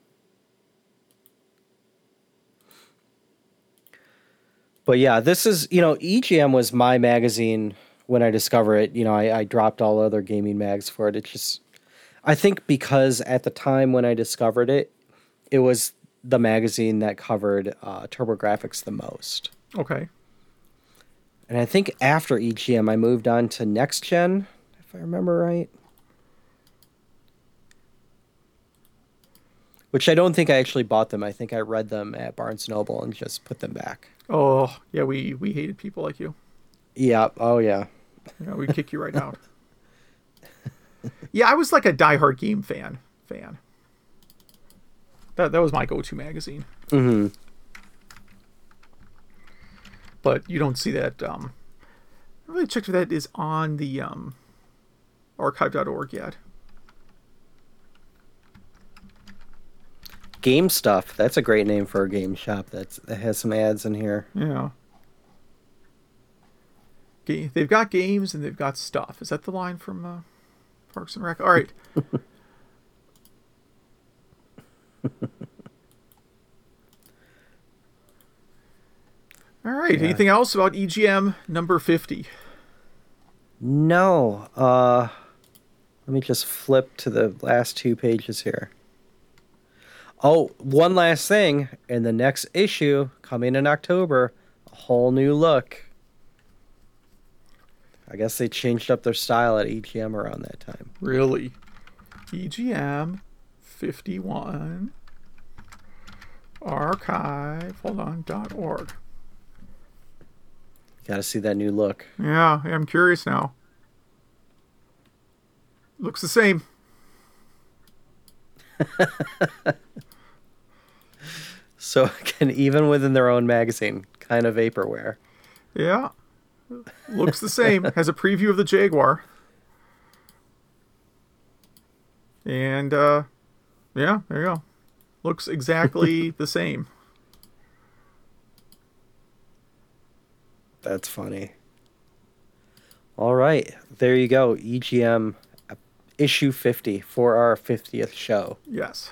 But yeah, this is, you know, E G M was my magazine when I discovered it. You know, I, I dropped all other gaming mags for it. It just, I think because at the time when I discovered it, it was the magazine that covered uh, TurboGrafx the most. Okay. And I think after E G M, I moved on to Next Gen, if I remember right. Which I don't think I actually bought them. I think I read them at Barnes and Noble and just put them back. Oh, yeah, we, we hated people like you. Yeah, oh yeah. Yeah, we'd kick you right out. Yeah, I was like a diehard game fan. fan. That that was my go-to magazine. Mm-hmm. But you don't see that. Um, I really checked if that is on the um, archive dot org yet. Game Stuff. That's a great name for a game shop. That's that has some ads in here. Yeah. Ga- they've got games and they've got stuff. Is that the line from uh, Parks and Rec? All right. right. Yeah. Anything else about E G M number fifty? No. Uh, let me just flip to the last two pages here. Oh, one last thing. In the next issue, coming in October, a whole new look. I guess they changed up their style at E G M around that time. Really? E G M fifty-one archive, hold on, dot org. Got to see that new look. Yeah, I'm curious now. Looks the same. So, again, even within their own magazine, kind of vaporware. Yeah. Looks the same. Has a preview of the Jaguar. And, uh, yeah, there you go. Looks exactly the same. That's funny. All right. There you go. E G M issue fifty for our fiftieth show. Yes.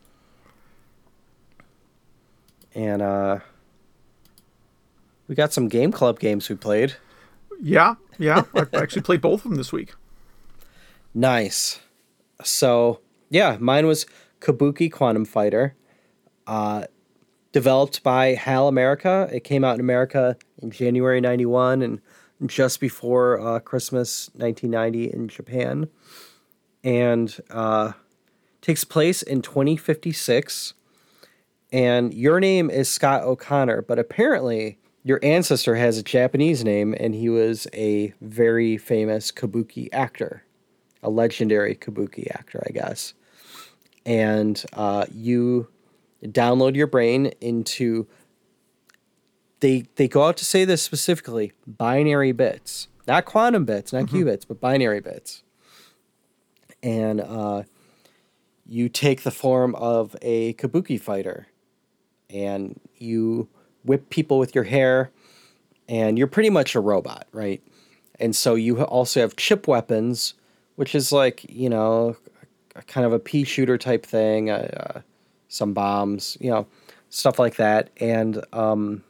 And uh, we got some Game Club games we played. Yeah, yeah. I actually played both of them this week. Nice. So, yeah, mine was Kabuki Quantum Fighter. Uh, developed by HAL America. It came out in America in January ninety-one and just before uh, Christmas nineteen ninety in Japan. And uh, takes place in twenty fifty-six. And your name is Scott O'Connor, but apparently your ancestor has a Japanese name, and he was a very famous kabuki actor, a legendary kabuki actor, I guess. And uh, you download your brain into, they they go out to say this specifically, binary bits. Not quantum bits, not mm-hmm. qubits, but binary bits. And uh, you take the form of a kabuki fighter. And you whip people with your hair, and you're pretty much a robot, right? And so you also have chip weapons, which is like, you know, a kind of a pea shooter type thing, uh, uh, some bombs, you know, stuff like that. And um,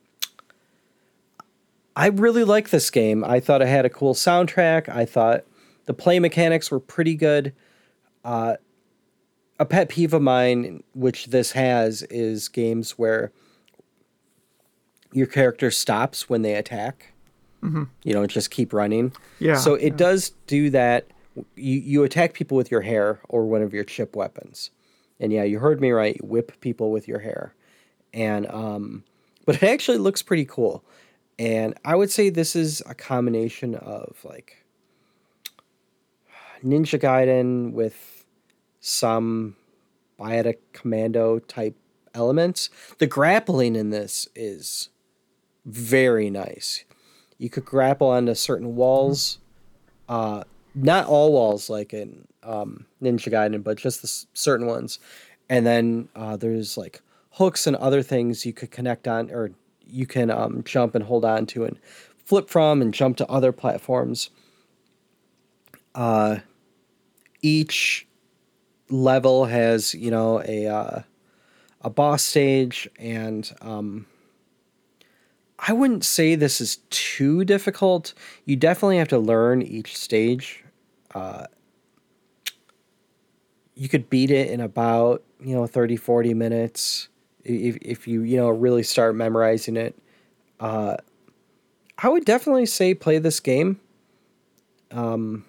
I really like this game. I thought it had a cool soundtrack. I thought the play mechanics were pretty good. Uh, A pet peeve of mine, which this has, is games where your character stops when they attack. Mm-hmm. You know, just keep running. Yeah. So it yeah. does do that. You you attack people with your hair or one of your chip weapons. And yeah, you heard me right. You whip people with your hair. And um, but it actually looks pretty cool. And I would say this is a combination of like Ninja Gaiden with some Bionic Commando type elements. The grappling in this is very nice. You could grapple onto certain walls, uh, not all walls like in um, Ninja Gaiden, but just the s- certain ones. And then uh, there's like hooks and other things you could connect on, or you can um, jump and hold on to and flip from and jump to other platforms. Uh, each level has, you know, a uh, a boss stage, and um, I wouldn't say this is too difficult. You definitely have to learn each stage. Uh, you could beat it in about, you know, thirty, forty minutes if, if you, you know, really start memorizing it. Uh, I would definitely say play this game. Um,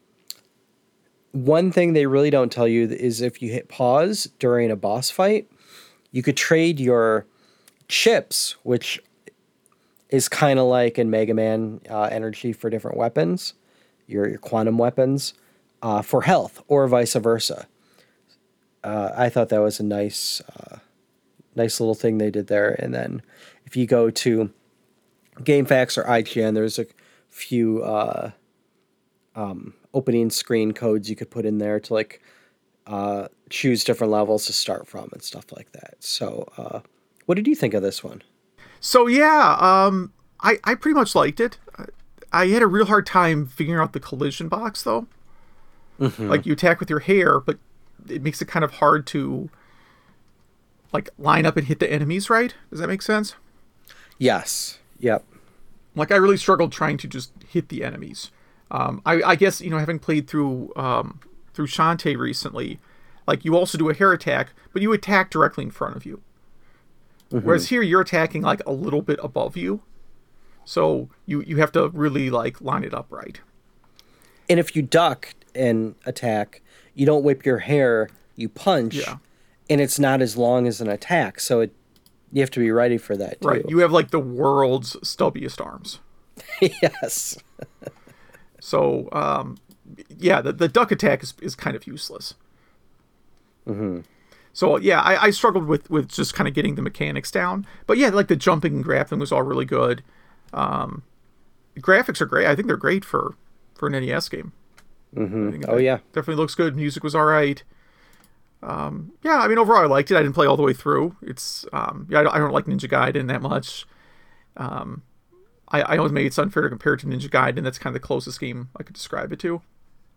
One thing they really don't tell you is if you hit pause during a boss fight, you could trade your chips, which is kind of like in Mega Man uh, energy for different weapons, your, your quantum weapons, uh, for health, or vice versa. Uh, I thought that was a nice, uh, nice little thing they did there. And then if you go to GameFAQs or I G N, there's a few uh, um, opening screen codes you could put in there to like uh, choose different levels to start from and stuff like that. So uh, what did you think of this one? So yeah, um, I, I pretty much liked it. I had a real hard time figuring out the collision box though. Mm-hmm. Like you attack with your hair, but it makes it kind of hard to like line up and hit the enemies right. Does that make sense? Yes. Yep. Like, I really struggled trying to just hit the enemies. Um, I, I guess, you know, having played through um, through Shantae recently, like, you also do a hair attack, but you attack directly in front of you. Mm-hmm. Whereas here, you're attacking, like, a little bit above you. So you, you have to really, like, line it up right. And if you duck and attack, you don't whip your hair, you punch, yeah. and it's not as long as an attack. So it you have to be ready for that, too. Right. You have, like, the world's stubbiest arms. Yes. So, um, yeah, the, the duck attack is, is kind of useless. Mm-hmm. So, yeah, I, I struggled with, with just kind of getting the mechanics down. But, yeah, like, the jumping and grappling was all really good. Um, the graphics are great. I think they're great for, for an N E S game. Mm-hmm. Oh, yeah. Definitely looks good. Music was all right. Um, yeah, I mean, overall, I liked it. I didn't play all the way through. It's, um, yeah, I don't, I don't like Ninja Gaiden that much. Um, I, I always make it's unfair to compare it to Ninja Gaiden. That's kind of the closest game I could describe it to.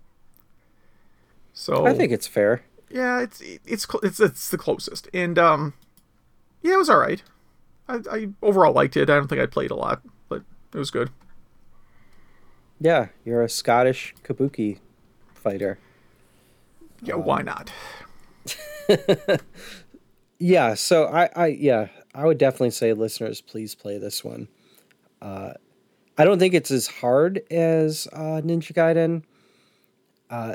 So I think it's fair. Yeah, it's it's it's it's the closest, and um, yeah, it was all right. I, I overall liked it. I don't think I played a lot, but it was good. Yeah, you're a Scottish kabuki fighter. Yeah, um, why not? Yeah, so I, I, yeah, I would definitely say, listeners, please play this one. Uh, I don't think it's as hard as uh, Ninja Gaiden. Uh,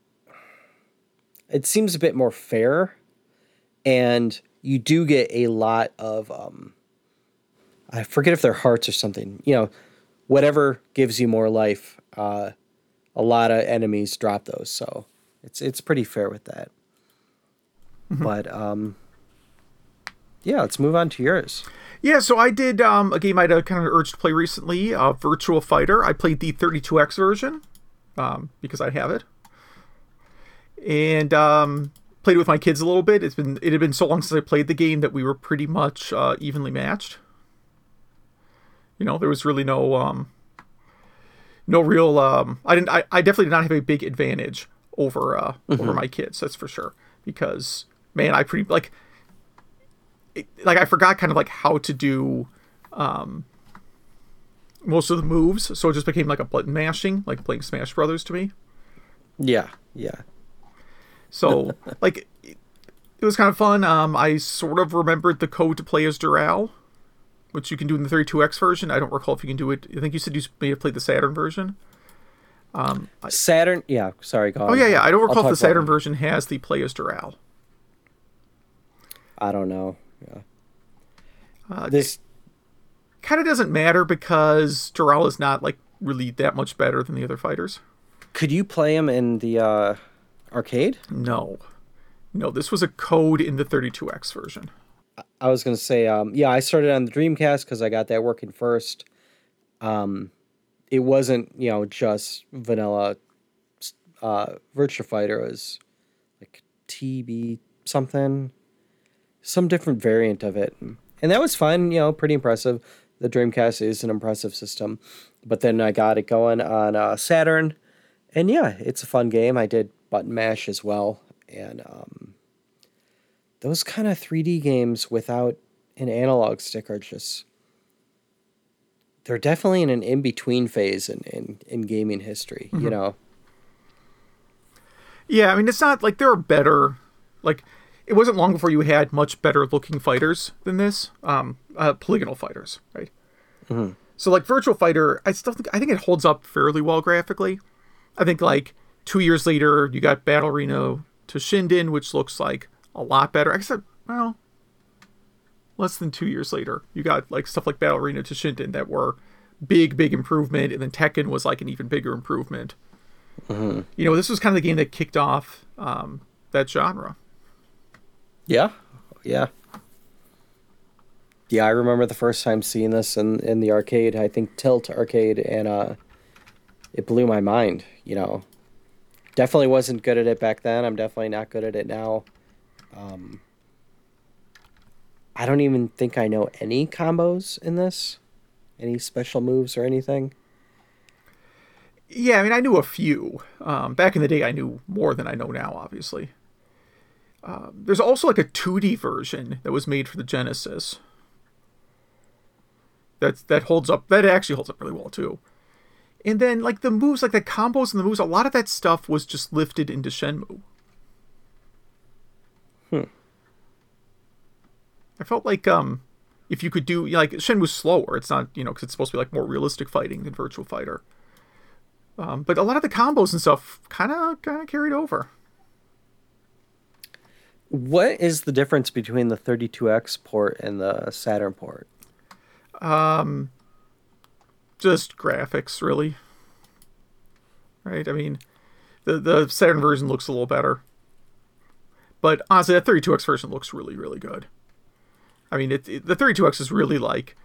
it seems a bit more fair, and you do get a lot of, um, I forget if they're hearts or something. You know, whatever gives you more life. Uh, a lot of enemies drop those, so it's it's pretty fair with that. Mm-hmm. But um, yeah, let's move on to yours. Yeah, so I did um, a game I'd uh, kind of urged to play recently, uh, Virtua Fighter. I played the thirty-two X version um, because I have it, and um, played it with my kids a little bit. It's been it had been so long since I played the game that we were pretty much uh, evenly matched. You know, there was really no um, no real. Um, I didn't. I, I definitely did not have a big advantage over uh, mm-hmm. over my kids. That's for sure. Because man, I pretty like. It, like I forgot kind of like how to do um, most of the moves, so it just became like a button mashing, like playing Smash Brothers to me. Yeah, yeah. So like it, it was kind of fun. Um, I sort of remembered the code to play as Doral, which you can do in the thirty-two X version. I don't recall if you can do it. I think you said you may have played the Saturn version. Um, Saturn, yeah. Sorry, go on. Oh yeah, yeah. I don't recall if the Saturn version has the play as Doral. I don't know. Yeah. Uh, this kind of doesn't matter because Doral is not like really that much better than the other fighters. Could you play him in the uh, arcade? No, no. This was a code in the thirty-two X version. I was gonna say, um, yeah, I started on the Dreamcast because I got that working first. Um, it wasn't, you know, just vanilla uh, Virtua Fighter. It was like T B something. Some different variant of it. And that was fun, you know, pretty impressive. The Dreamcast is an impressive system. But then I got it going on uh, Saturn. And yeah, it's a fun game. I did button mash as well. And um, those kind of three D games without an analog stick are just... They're definitely in an in-between phase in, in, in gaming history, mm-hmm. you know? Yeah, I mean, it's not like there are better... like. It wasn't long before you had much better looking fighters than this, um, uh, polygonal fighters, right? Mm-hmm. So like Virtua Fighter, I still think I think it holds up fairly well graphically. I think like two years later, you got Battle Arena to Shinden, which looks like a lot better. Except, well, less than two years later, you got like stuff like Battle Arena to Shinden that were big, big improvement, and then Tekken was like an even bigger improvement. Mm-hmm. You know, this was kind of the game that kicked off um, that genre. Yeah, yeah. Yeah, I remember the first time seeing this in, in the arcade, I think Tilt Arcade, and uh, it blew my mind, you know. Definitely wasn't good at it back then. I'm definitely not good at it now. Um, I don't even think I know any combos in this. Any special moves or anything. Yeah, I mean, I knew a few. Um, back in the day, I knew more than I know now, obviously. Uh, there's also like a two D version that was made for the Genesis That's that holds up. That actually holds up really well too. And then like the moves, like the combos and the moves, a lot of that stuff was just lifted into Shenmue. Hmm. I felt like um, if you could do like Shenmue's slower, it's not you know because it's supposed to be like more realistic fighting than Virtua Fighter. Um, but a lot of the combos and stuff kind of kind of carried over. What is the difference between the thirty-two X port and the Saturn port? Um, just graphics, really. Right? I mean, the the Saturn version looks a little better. But honestly, that thirty-two X version looks really, really good. I mean, it, it, the thirty-two X is really like...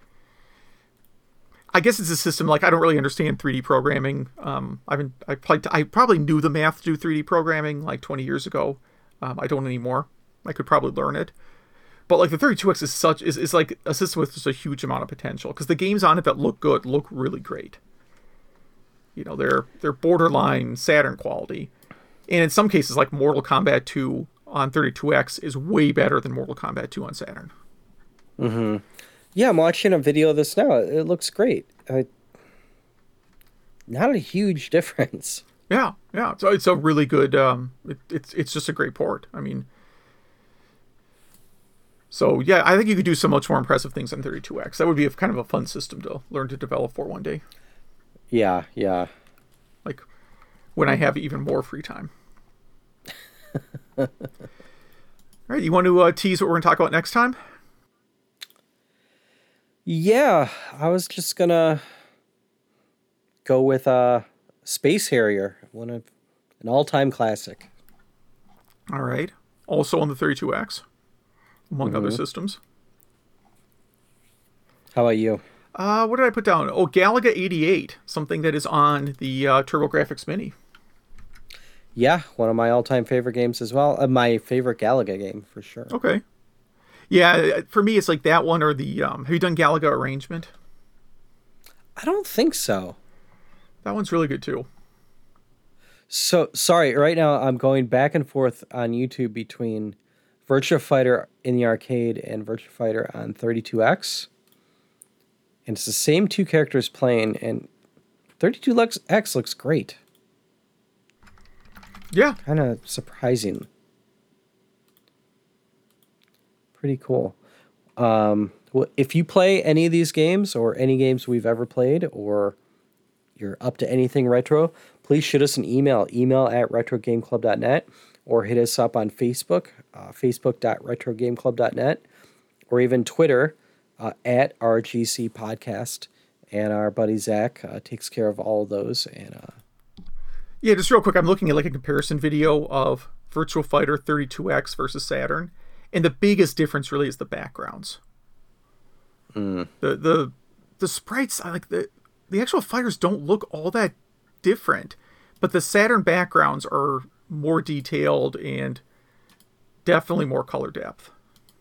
I guess it's a system, like, I don't really understand three D programming. Um, I've been, I, played, I probably knew the math to do three D programming, like, twenty years ago. Um, I don't anymore. I could probably learn it. But, like, the thirty-two X is such... is, is like a system with just a huge amount of potential. Because the games on it that look good look really great. You know, they're they're borderline Saturn quality. And in some cases, like Mortal Kombat two on thirty-two X is way better than Mortal Kombat two on Saturn. Mm-hmm. Yeah, I'm watching a video of this now. It looks great. I, not a huge difference. Yeah, yeah. So it's a really good... Um, it, it's it's just a great port. I mean... So, yeah, I think you could do so much more impressive things on thirty-two X. That would be a, kind of a fun system to learn to develop for one day. Yeah, yeah. Like, when I have even more free time. All right, you want to uh, tease what we're going to talk about next time? Yeah, I was just going to go with uh, Space Harrier, one of an all-time classic. All right. Also on the thirty-two X, among Mm-hmm. other systems. How about you? Uh, what did I put down? Oh, Galaga eighty-eight, something that is on the uh, TurboGrafx Mini. Yeah, one of my all-time favorite games as well. Uh, my favorite Galaga game, for sure. Okay. Yeah, for me, it's like that one or the... Um, have you done Galaga Arrangement? I don't think so. That one's really good, too. So, sorry, right now I'm going back and forth on YouTube between Virtua Fighter in the arcade and Virtua Fighter on thirty-two X. And it's the same two characters playing, and thirty-two X looks great. Yeah. Kind of surprising. Pretty cool. Um, well, if you play any of these games or any games we've ever played, or you're up to anything retro, please shoot us an email, email at retro game club dot net, or hit us up on Facebook, uh, facebook dot retro game club dot net, or even Twitter uh, at R G C Podcast. And our buddy Zach uh, takes care of all of those. And uh, Yeah, just real quick, I'm looking at like a comparison video of Virtua Fighter thirty-two X versus Saturn. And the biggest difference really is the backgrounds. mm. The the the sprites, like the the actual fighters don't look all that different, but the Saturn backgrounds are more detailed and definitely more color depth.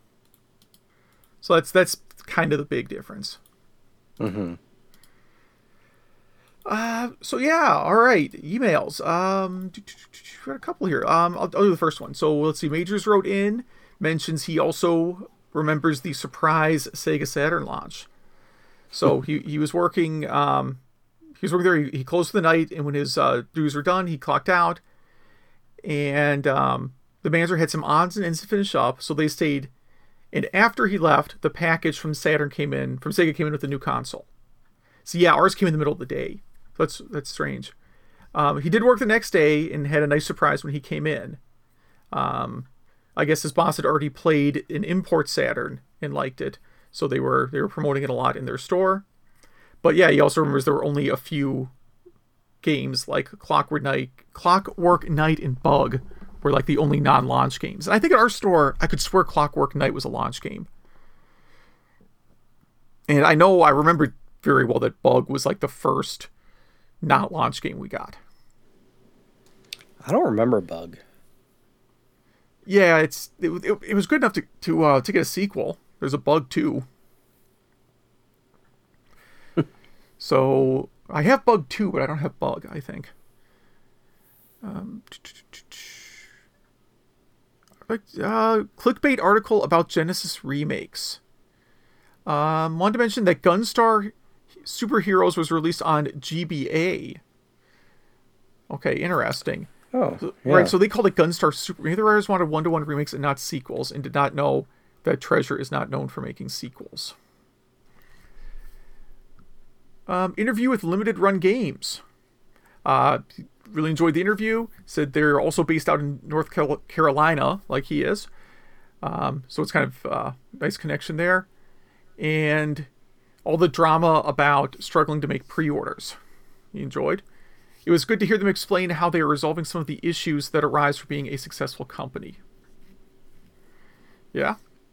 So that's that's kind of the big difference. Mm-hmm. Uh, so yeah, all right. Emails. Um, we got a couple here. Um, I'll, I'll do the first one. So let's see. Majors wrote in, mentions he also remembers the surprise Sega Saturn launch. So he, he was working. Um, he was working there. He, he closed for the night, and when his uh, dues were done, he clocked out. And um, the manager had some odds and ends to finish up, so they stayed. And after he left, the package from Saturn came in. From Sega came in with a new console. So yeah, ours came in the middle of the day. That's that's strange. Um, he did work the next day and had a nice surprise when he came in. Um, I guess his boss had already played an import Saturn and liked it, so they were they were promoting it a lot in their store. But yeah, he also remembers there were only a few games like Clockwork Knight, Clockwork Knight and Bug were like the only non-launch games. And I think at our store, I could swear Clockwork Knight was a launch game. And I know I remember very well that Bug was like the first not launch game we got. I don't remember Bug. Yeah, it's it, it, it was good enough to to uh, to get a sequel. There's a Bug two. So I have Bug two, but I don't have Bug, I think. Um, uh, clickbait article about Genesis remakes. Um, wanted to mention that Gunstar Superheroes was released on G B A. Okay, interesting. Oh, So- yeah. Right, so they called it Gunstar Super. Maybe the writers wanted one-to-one remakes and not sequels, and did not know that Treasure is not known for making sequels. Um, interview with Limited Run Games. Uh, really enjoyed the interview. Said they're also based out in North Cal- Carolina, like he is. Um, so it's kind of uh, nice connection there. And all the drama about struggling to make pre-orders. He enjoyed. It was good to hear them explain how they are resolving some of the issues that arise from being a successful company. Yeah.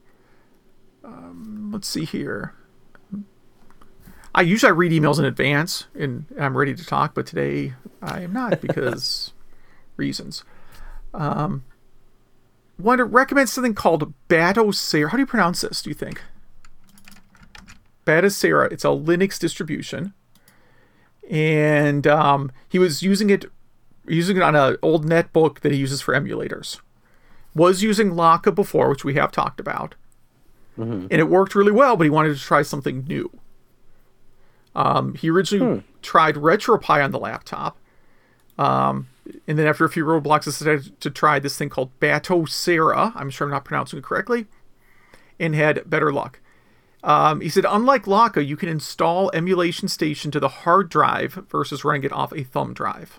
Um, let's see here. I usually I read emails in advance and I'm ready to talk, but today I am not because reasons. Um, want to recommend something called Batocera. How do you pronounce this, do you think? Batocera. It's a Linux distribution. And um, he was using it using it on an old netbook that he uses for emulators. Was using Laka before, which we have talked about. Mm-hmm. And it worked really well, but he wanted to try something new. Um, he originally hmm. tried RetroPie on the laptop. Um, and then after a few roadblocks, decided to try this thing called Batocera. I'm sure I'm not pronouncing it correctly. And had better luck. Um, he said, unlike Laka, you can install Emulation Station to the hard drive versus running it off a thumb drive.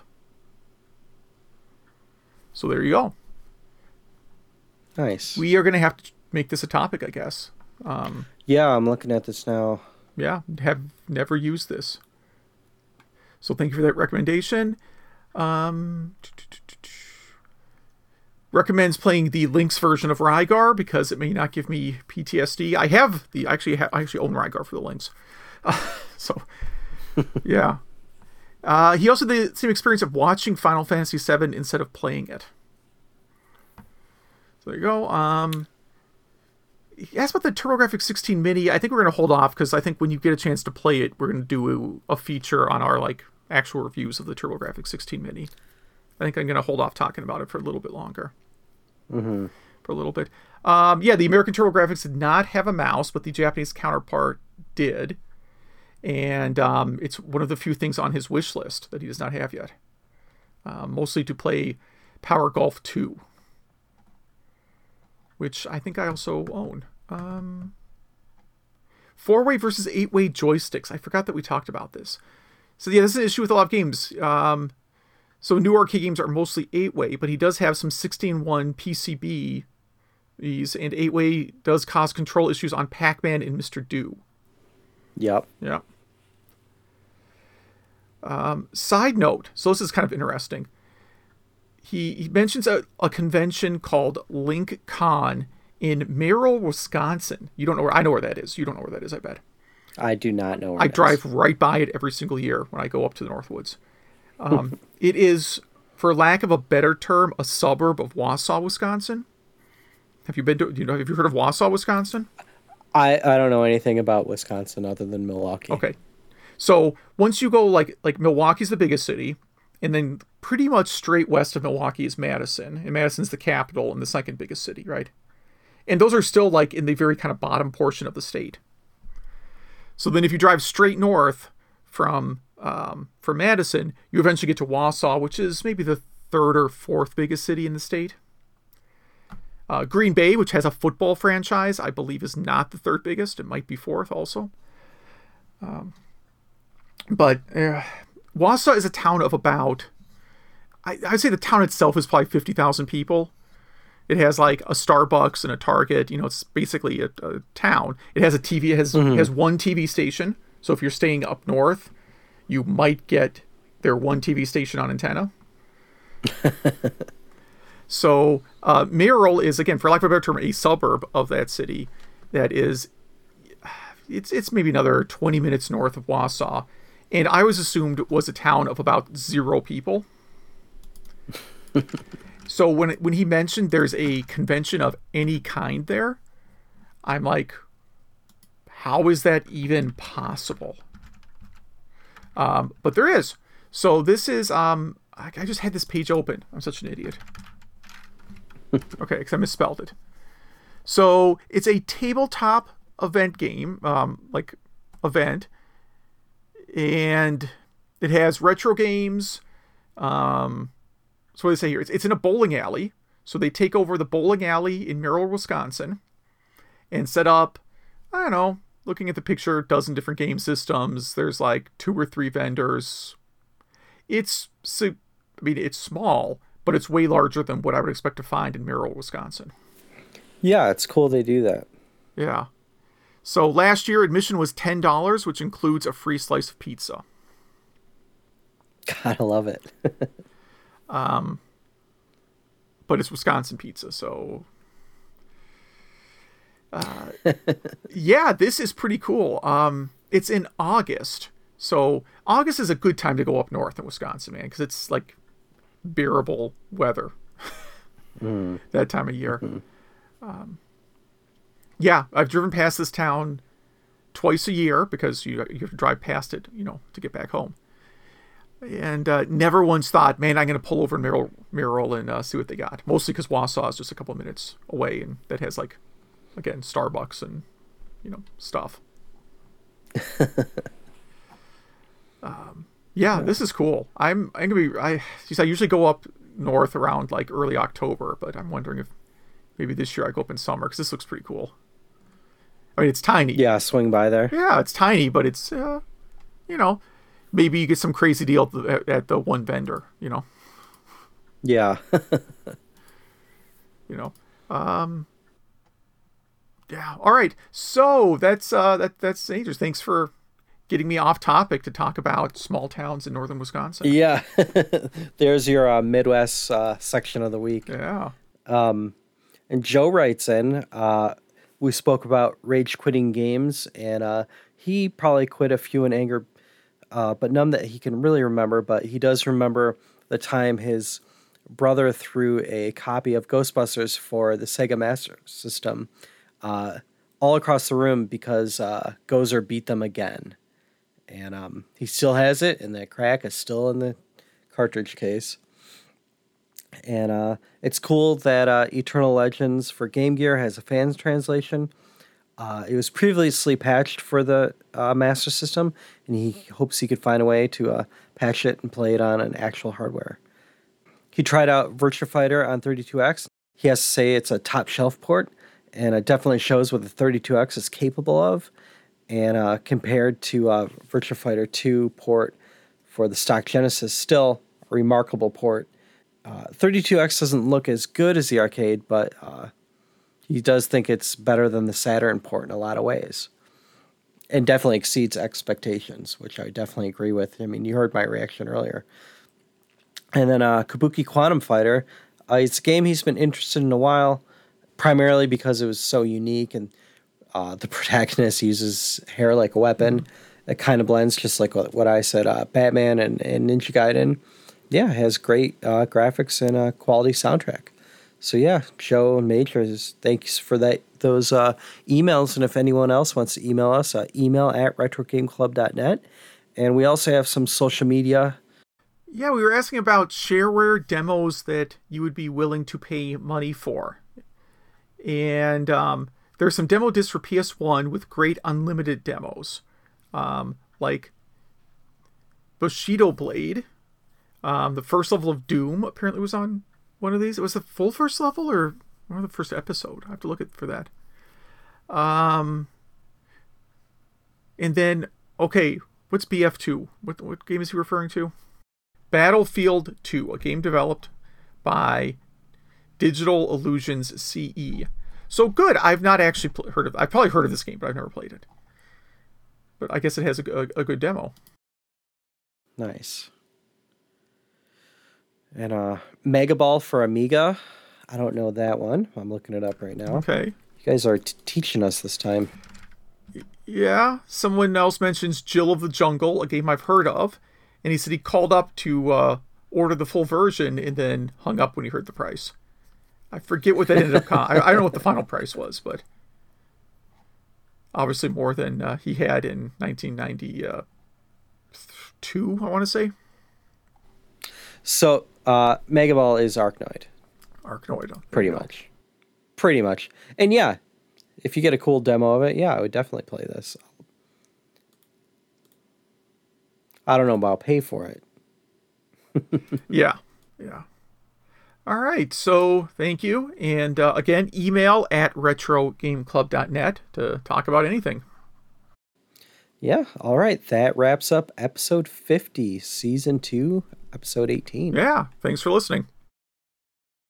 So there you go. Nice. We are going to have to make this a topic, I guess. Um, yeah, I'm looking at this now. Yeah, have never used this. So thank you for that recommendation. Um, recommends playing the Lynx version of Rygar because it may not give me P T S D. I have the actually ha- I actually own Rygar for the Lynx. Uh, so yeah. Uh, he also had the same experience of watching Final Fantasy seven instead of playing it. So there you go. Um, he asked about the TurboGrafx sixteen Mini. I think we're going to hold off because I think when you get a chance to play it, we're going to do a, a feature on our like actual reviews of the TurboGrafx sixteen Mini. I think I'm going to hold off talking about it for a little bit longer. Mm-hmm. For a little bit. Um, yeah, the American TurboGrafx did not have a mouse, but the Japanese counterpart did. And um, it's one of the few things on his wish list that he does not have yet. Uh, mostly to play Power Golf two. Which I think I also own. Um, four-way versus eight-way joysticks. I forgot that we talked about this. So yeah, this is an issue with a lot of games. Um, so new arcade games are mostly eight-way, but he does have some sixteen one P C Bs, and eight-way does cause control issues on Pac-Man and Mister Do. Yep. Yeah. Um, side note, so this is kind of interesting. He, he mentions a, a convention called Link Con in Merrill, Wisconsin. You don't know where, I know where that is. You don't know where that is, I bet. I do not know where I that drive is. right by it every single year when I go up to the Northwoods. Um, it is, for lack of a better term, a suburb of Wausau, Wisconsin. Have you been to, you know, have you heard of Wausau, Wisconsin? I, I don't know anything about Wisconsin other than Milwaukee. Okay. So once you go like, like Milwaukee's the biggest city, and then pretty much straight west of Milwaukee is Madison. And Madison's the capital and the second biggest city, right? And those are still like in the very kind of bottom portion of the state. So then if you drive straight north from um, from Madison, you eventually get to Wausau, which is maybe the third or fourth biggest city in the state. Uh, Green Bay, which has a football franchise, I believe is not the third biggest. It might be fourth also. Um, but... Uh, Wausau is a town of about, I, I'd say the town itself is probably fifty thousand people. It has like a Starbucks and a Target. You know, it's basically a, a town. It has a T V. It has, mm-hmm. it has one T V station. So if you're staying up north, you might get their one T V station on antenna. So uh, Merrill is, again, for lack of a better term, a suburb of that city that is, it's it's maybe another twenty minutes north of Wausau. And I was assumed it was a town of about zero people. So when when he mentioned there's a convention of any kind there, I'm like, how is that even possible? Um, but there is. So this is, um, I, I just had this page open. I'm such an idiot. Okay, because I misspelled it. So it's a tabletop event game, um, like event, and it has retro games. Um, so what do they say here? It's, it's in a bowling alley. So they take over the bowling alley in Merrill, Wisconsin, and set up, I don't know, looking at the picture, a dozen different game systems. There's like two or three vendors. It's, I mean, it's small, but it's way larger than what I would expect to find in Merrill, Wisconsin. Yeah, it's cool they do that. Yeah. So last year, admission was ten dollars, which includes a free slice of pizza. Gotta love it. um, but it's Wisconsin pizza, so... Uh, yeah, this is pretty cool. Um, it's in August. So August is a good time to go up north in Wisconsin, man, because it's like bearable weather mm. that time of year. Mm-hmm. Um, yeah, I've driven past this town twice a year because you you have to drive past it, you know, to get back home. And uh, never once thought, man, I'm going to pull over in Merrill, Merrill and uh, see what they got. Mostly because Wausau is just a couple of minutes away, and that has like, again, Starbucks and, you know, stuff. um, yeah, this is cool. I'm I'm gonna be. I geez, I usually go up north around like early October, but I'm wondering if maybe this year I go up in summer because this looks pretty cool. I mean, it's tiny. Yeah, swing by there. Yeah, it's tiny, but it's uh, you know, maybe you get some crazy deal at the, at the one vendor. You know. Yeah. you know. Um. Yeah. All right. So that's uh that that's dangerous. Thanks for getting me off topic to talk about small towns in northern Wisconsin. Yeah. There's your uh, Midwest uh, section of the week. Yeah. Um, and Joe writes in. Uh, we spoke about rage quitting games, and uh, he probably quit a few in anger, uh, but none that he can really remember. But he does remember the time his brother threw a copy of Ghostbusters for the Sega Master System. Uh, all across the room because uh, Gozer beat them again. And um, he still has it, and that crack is still in the cartridge case. And uh, it's cool that uh, Eternal Legends for Game Gear has a fan translation. Uh, it was previously patched for the uh, Master System, and he hopes he could find a way to uh, patch it and play it on an actual hardware. He tried out Virtua Fighter on thirty-two X. He has to say it's a top-shelf port, and it definitely shows what the thirty-two X is capable of. And uh, compared to uh, Virtua Fighter two port for the stock Genesis, still a remarkable port. Uh, thirty-two X doesn't look as good as the arcade, but uh, he does think it's better than the Saturn port in a lot of ways. And definitely exceeds expectations, which I definitely agree with. I mean, you heard my reaction earlier. And then uh, Kabuki Quantum Fighter, uh, it's a game he's been interested in a while, primarily because it was so unique, and uh, the protagonist uses hair like a weapon. Mm-hmm. It kind of blends, just like what, what I said, uh, Batman and, and Ninja Gaiden. Yeah, it has great uh, graphics and a quality soundtrack. So yeah, Joe and Majors, thanks for that those uh, emails. And if anyone else wants to email us, uh, email at retro game club dot net. And we also have some social media. Yeah, we were asking about shareware demos that you would be willing to pay money for. And um, there's some demo discs for P S one with great unlimited demos. Um, like Bushido Blade. Um, the first level of Doom apparently was on one of these. It was the full first level or one of the first episode. I have to look at for that. Um, and then, okay, what's B F two? What, what game is he referring to? Battlefield two, a game developed by Digital Illusions C E. So good. I've not actually pl- heard of. I've probably heard of this game, but I've never played it. But I guess it has a, a, a good demo. Nice. And uh, Mega Ball for Amiga. I don't know that one. I'm looking it up right now. Okay. You guys are t- teaching us this time. Yeah. Someone else mentions Jill of the Jungle, a game I've heard of. And he said he called up to uh, order the full version and then hung up when he heard the price. I forget what that ended up costing. I, I don't know what the final price was, but obviously more than uh, he had in nineteen ninety-two, I want to say. So, uh, Mega Ball is Arkanoid. Arkanoid. Pretty much. Pretty much. And yeah, if you get a cool demo of it, yeah, I would definitely play this. I don't know about pay for it. Yeah, yeah. All right, so thank you. And uh, again, email at retro game club dot net to talk about anything. Yeah, all right. That wraps up episode fifty, season two, episode eighteen. Yeah, thanks for listening.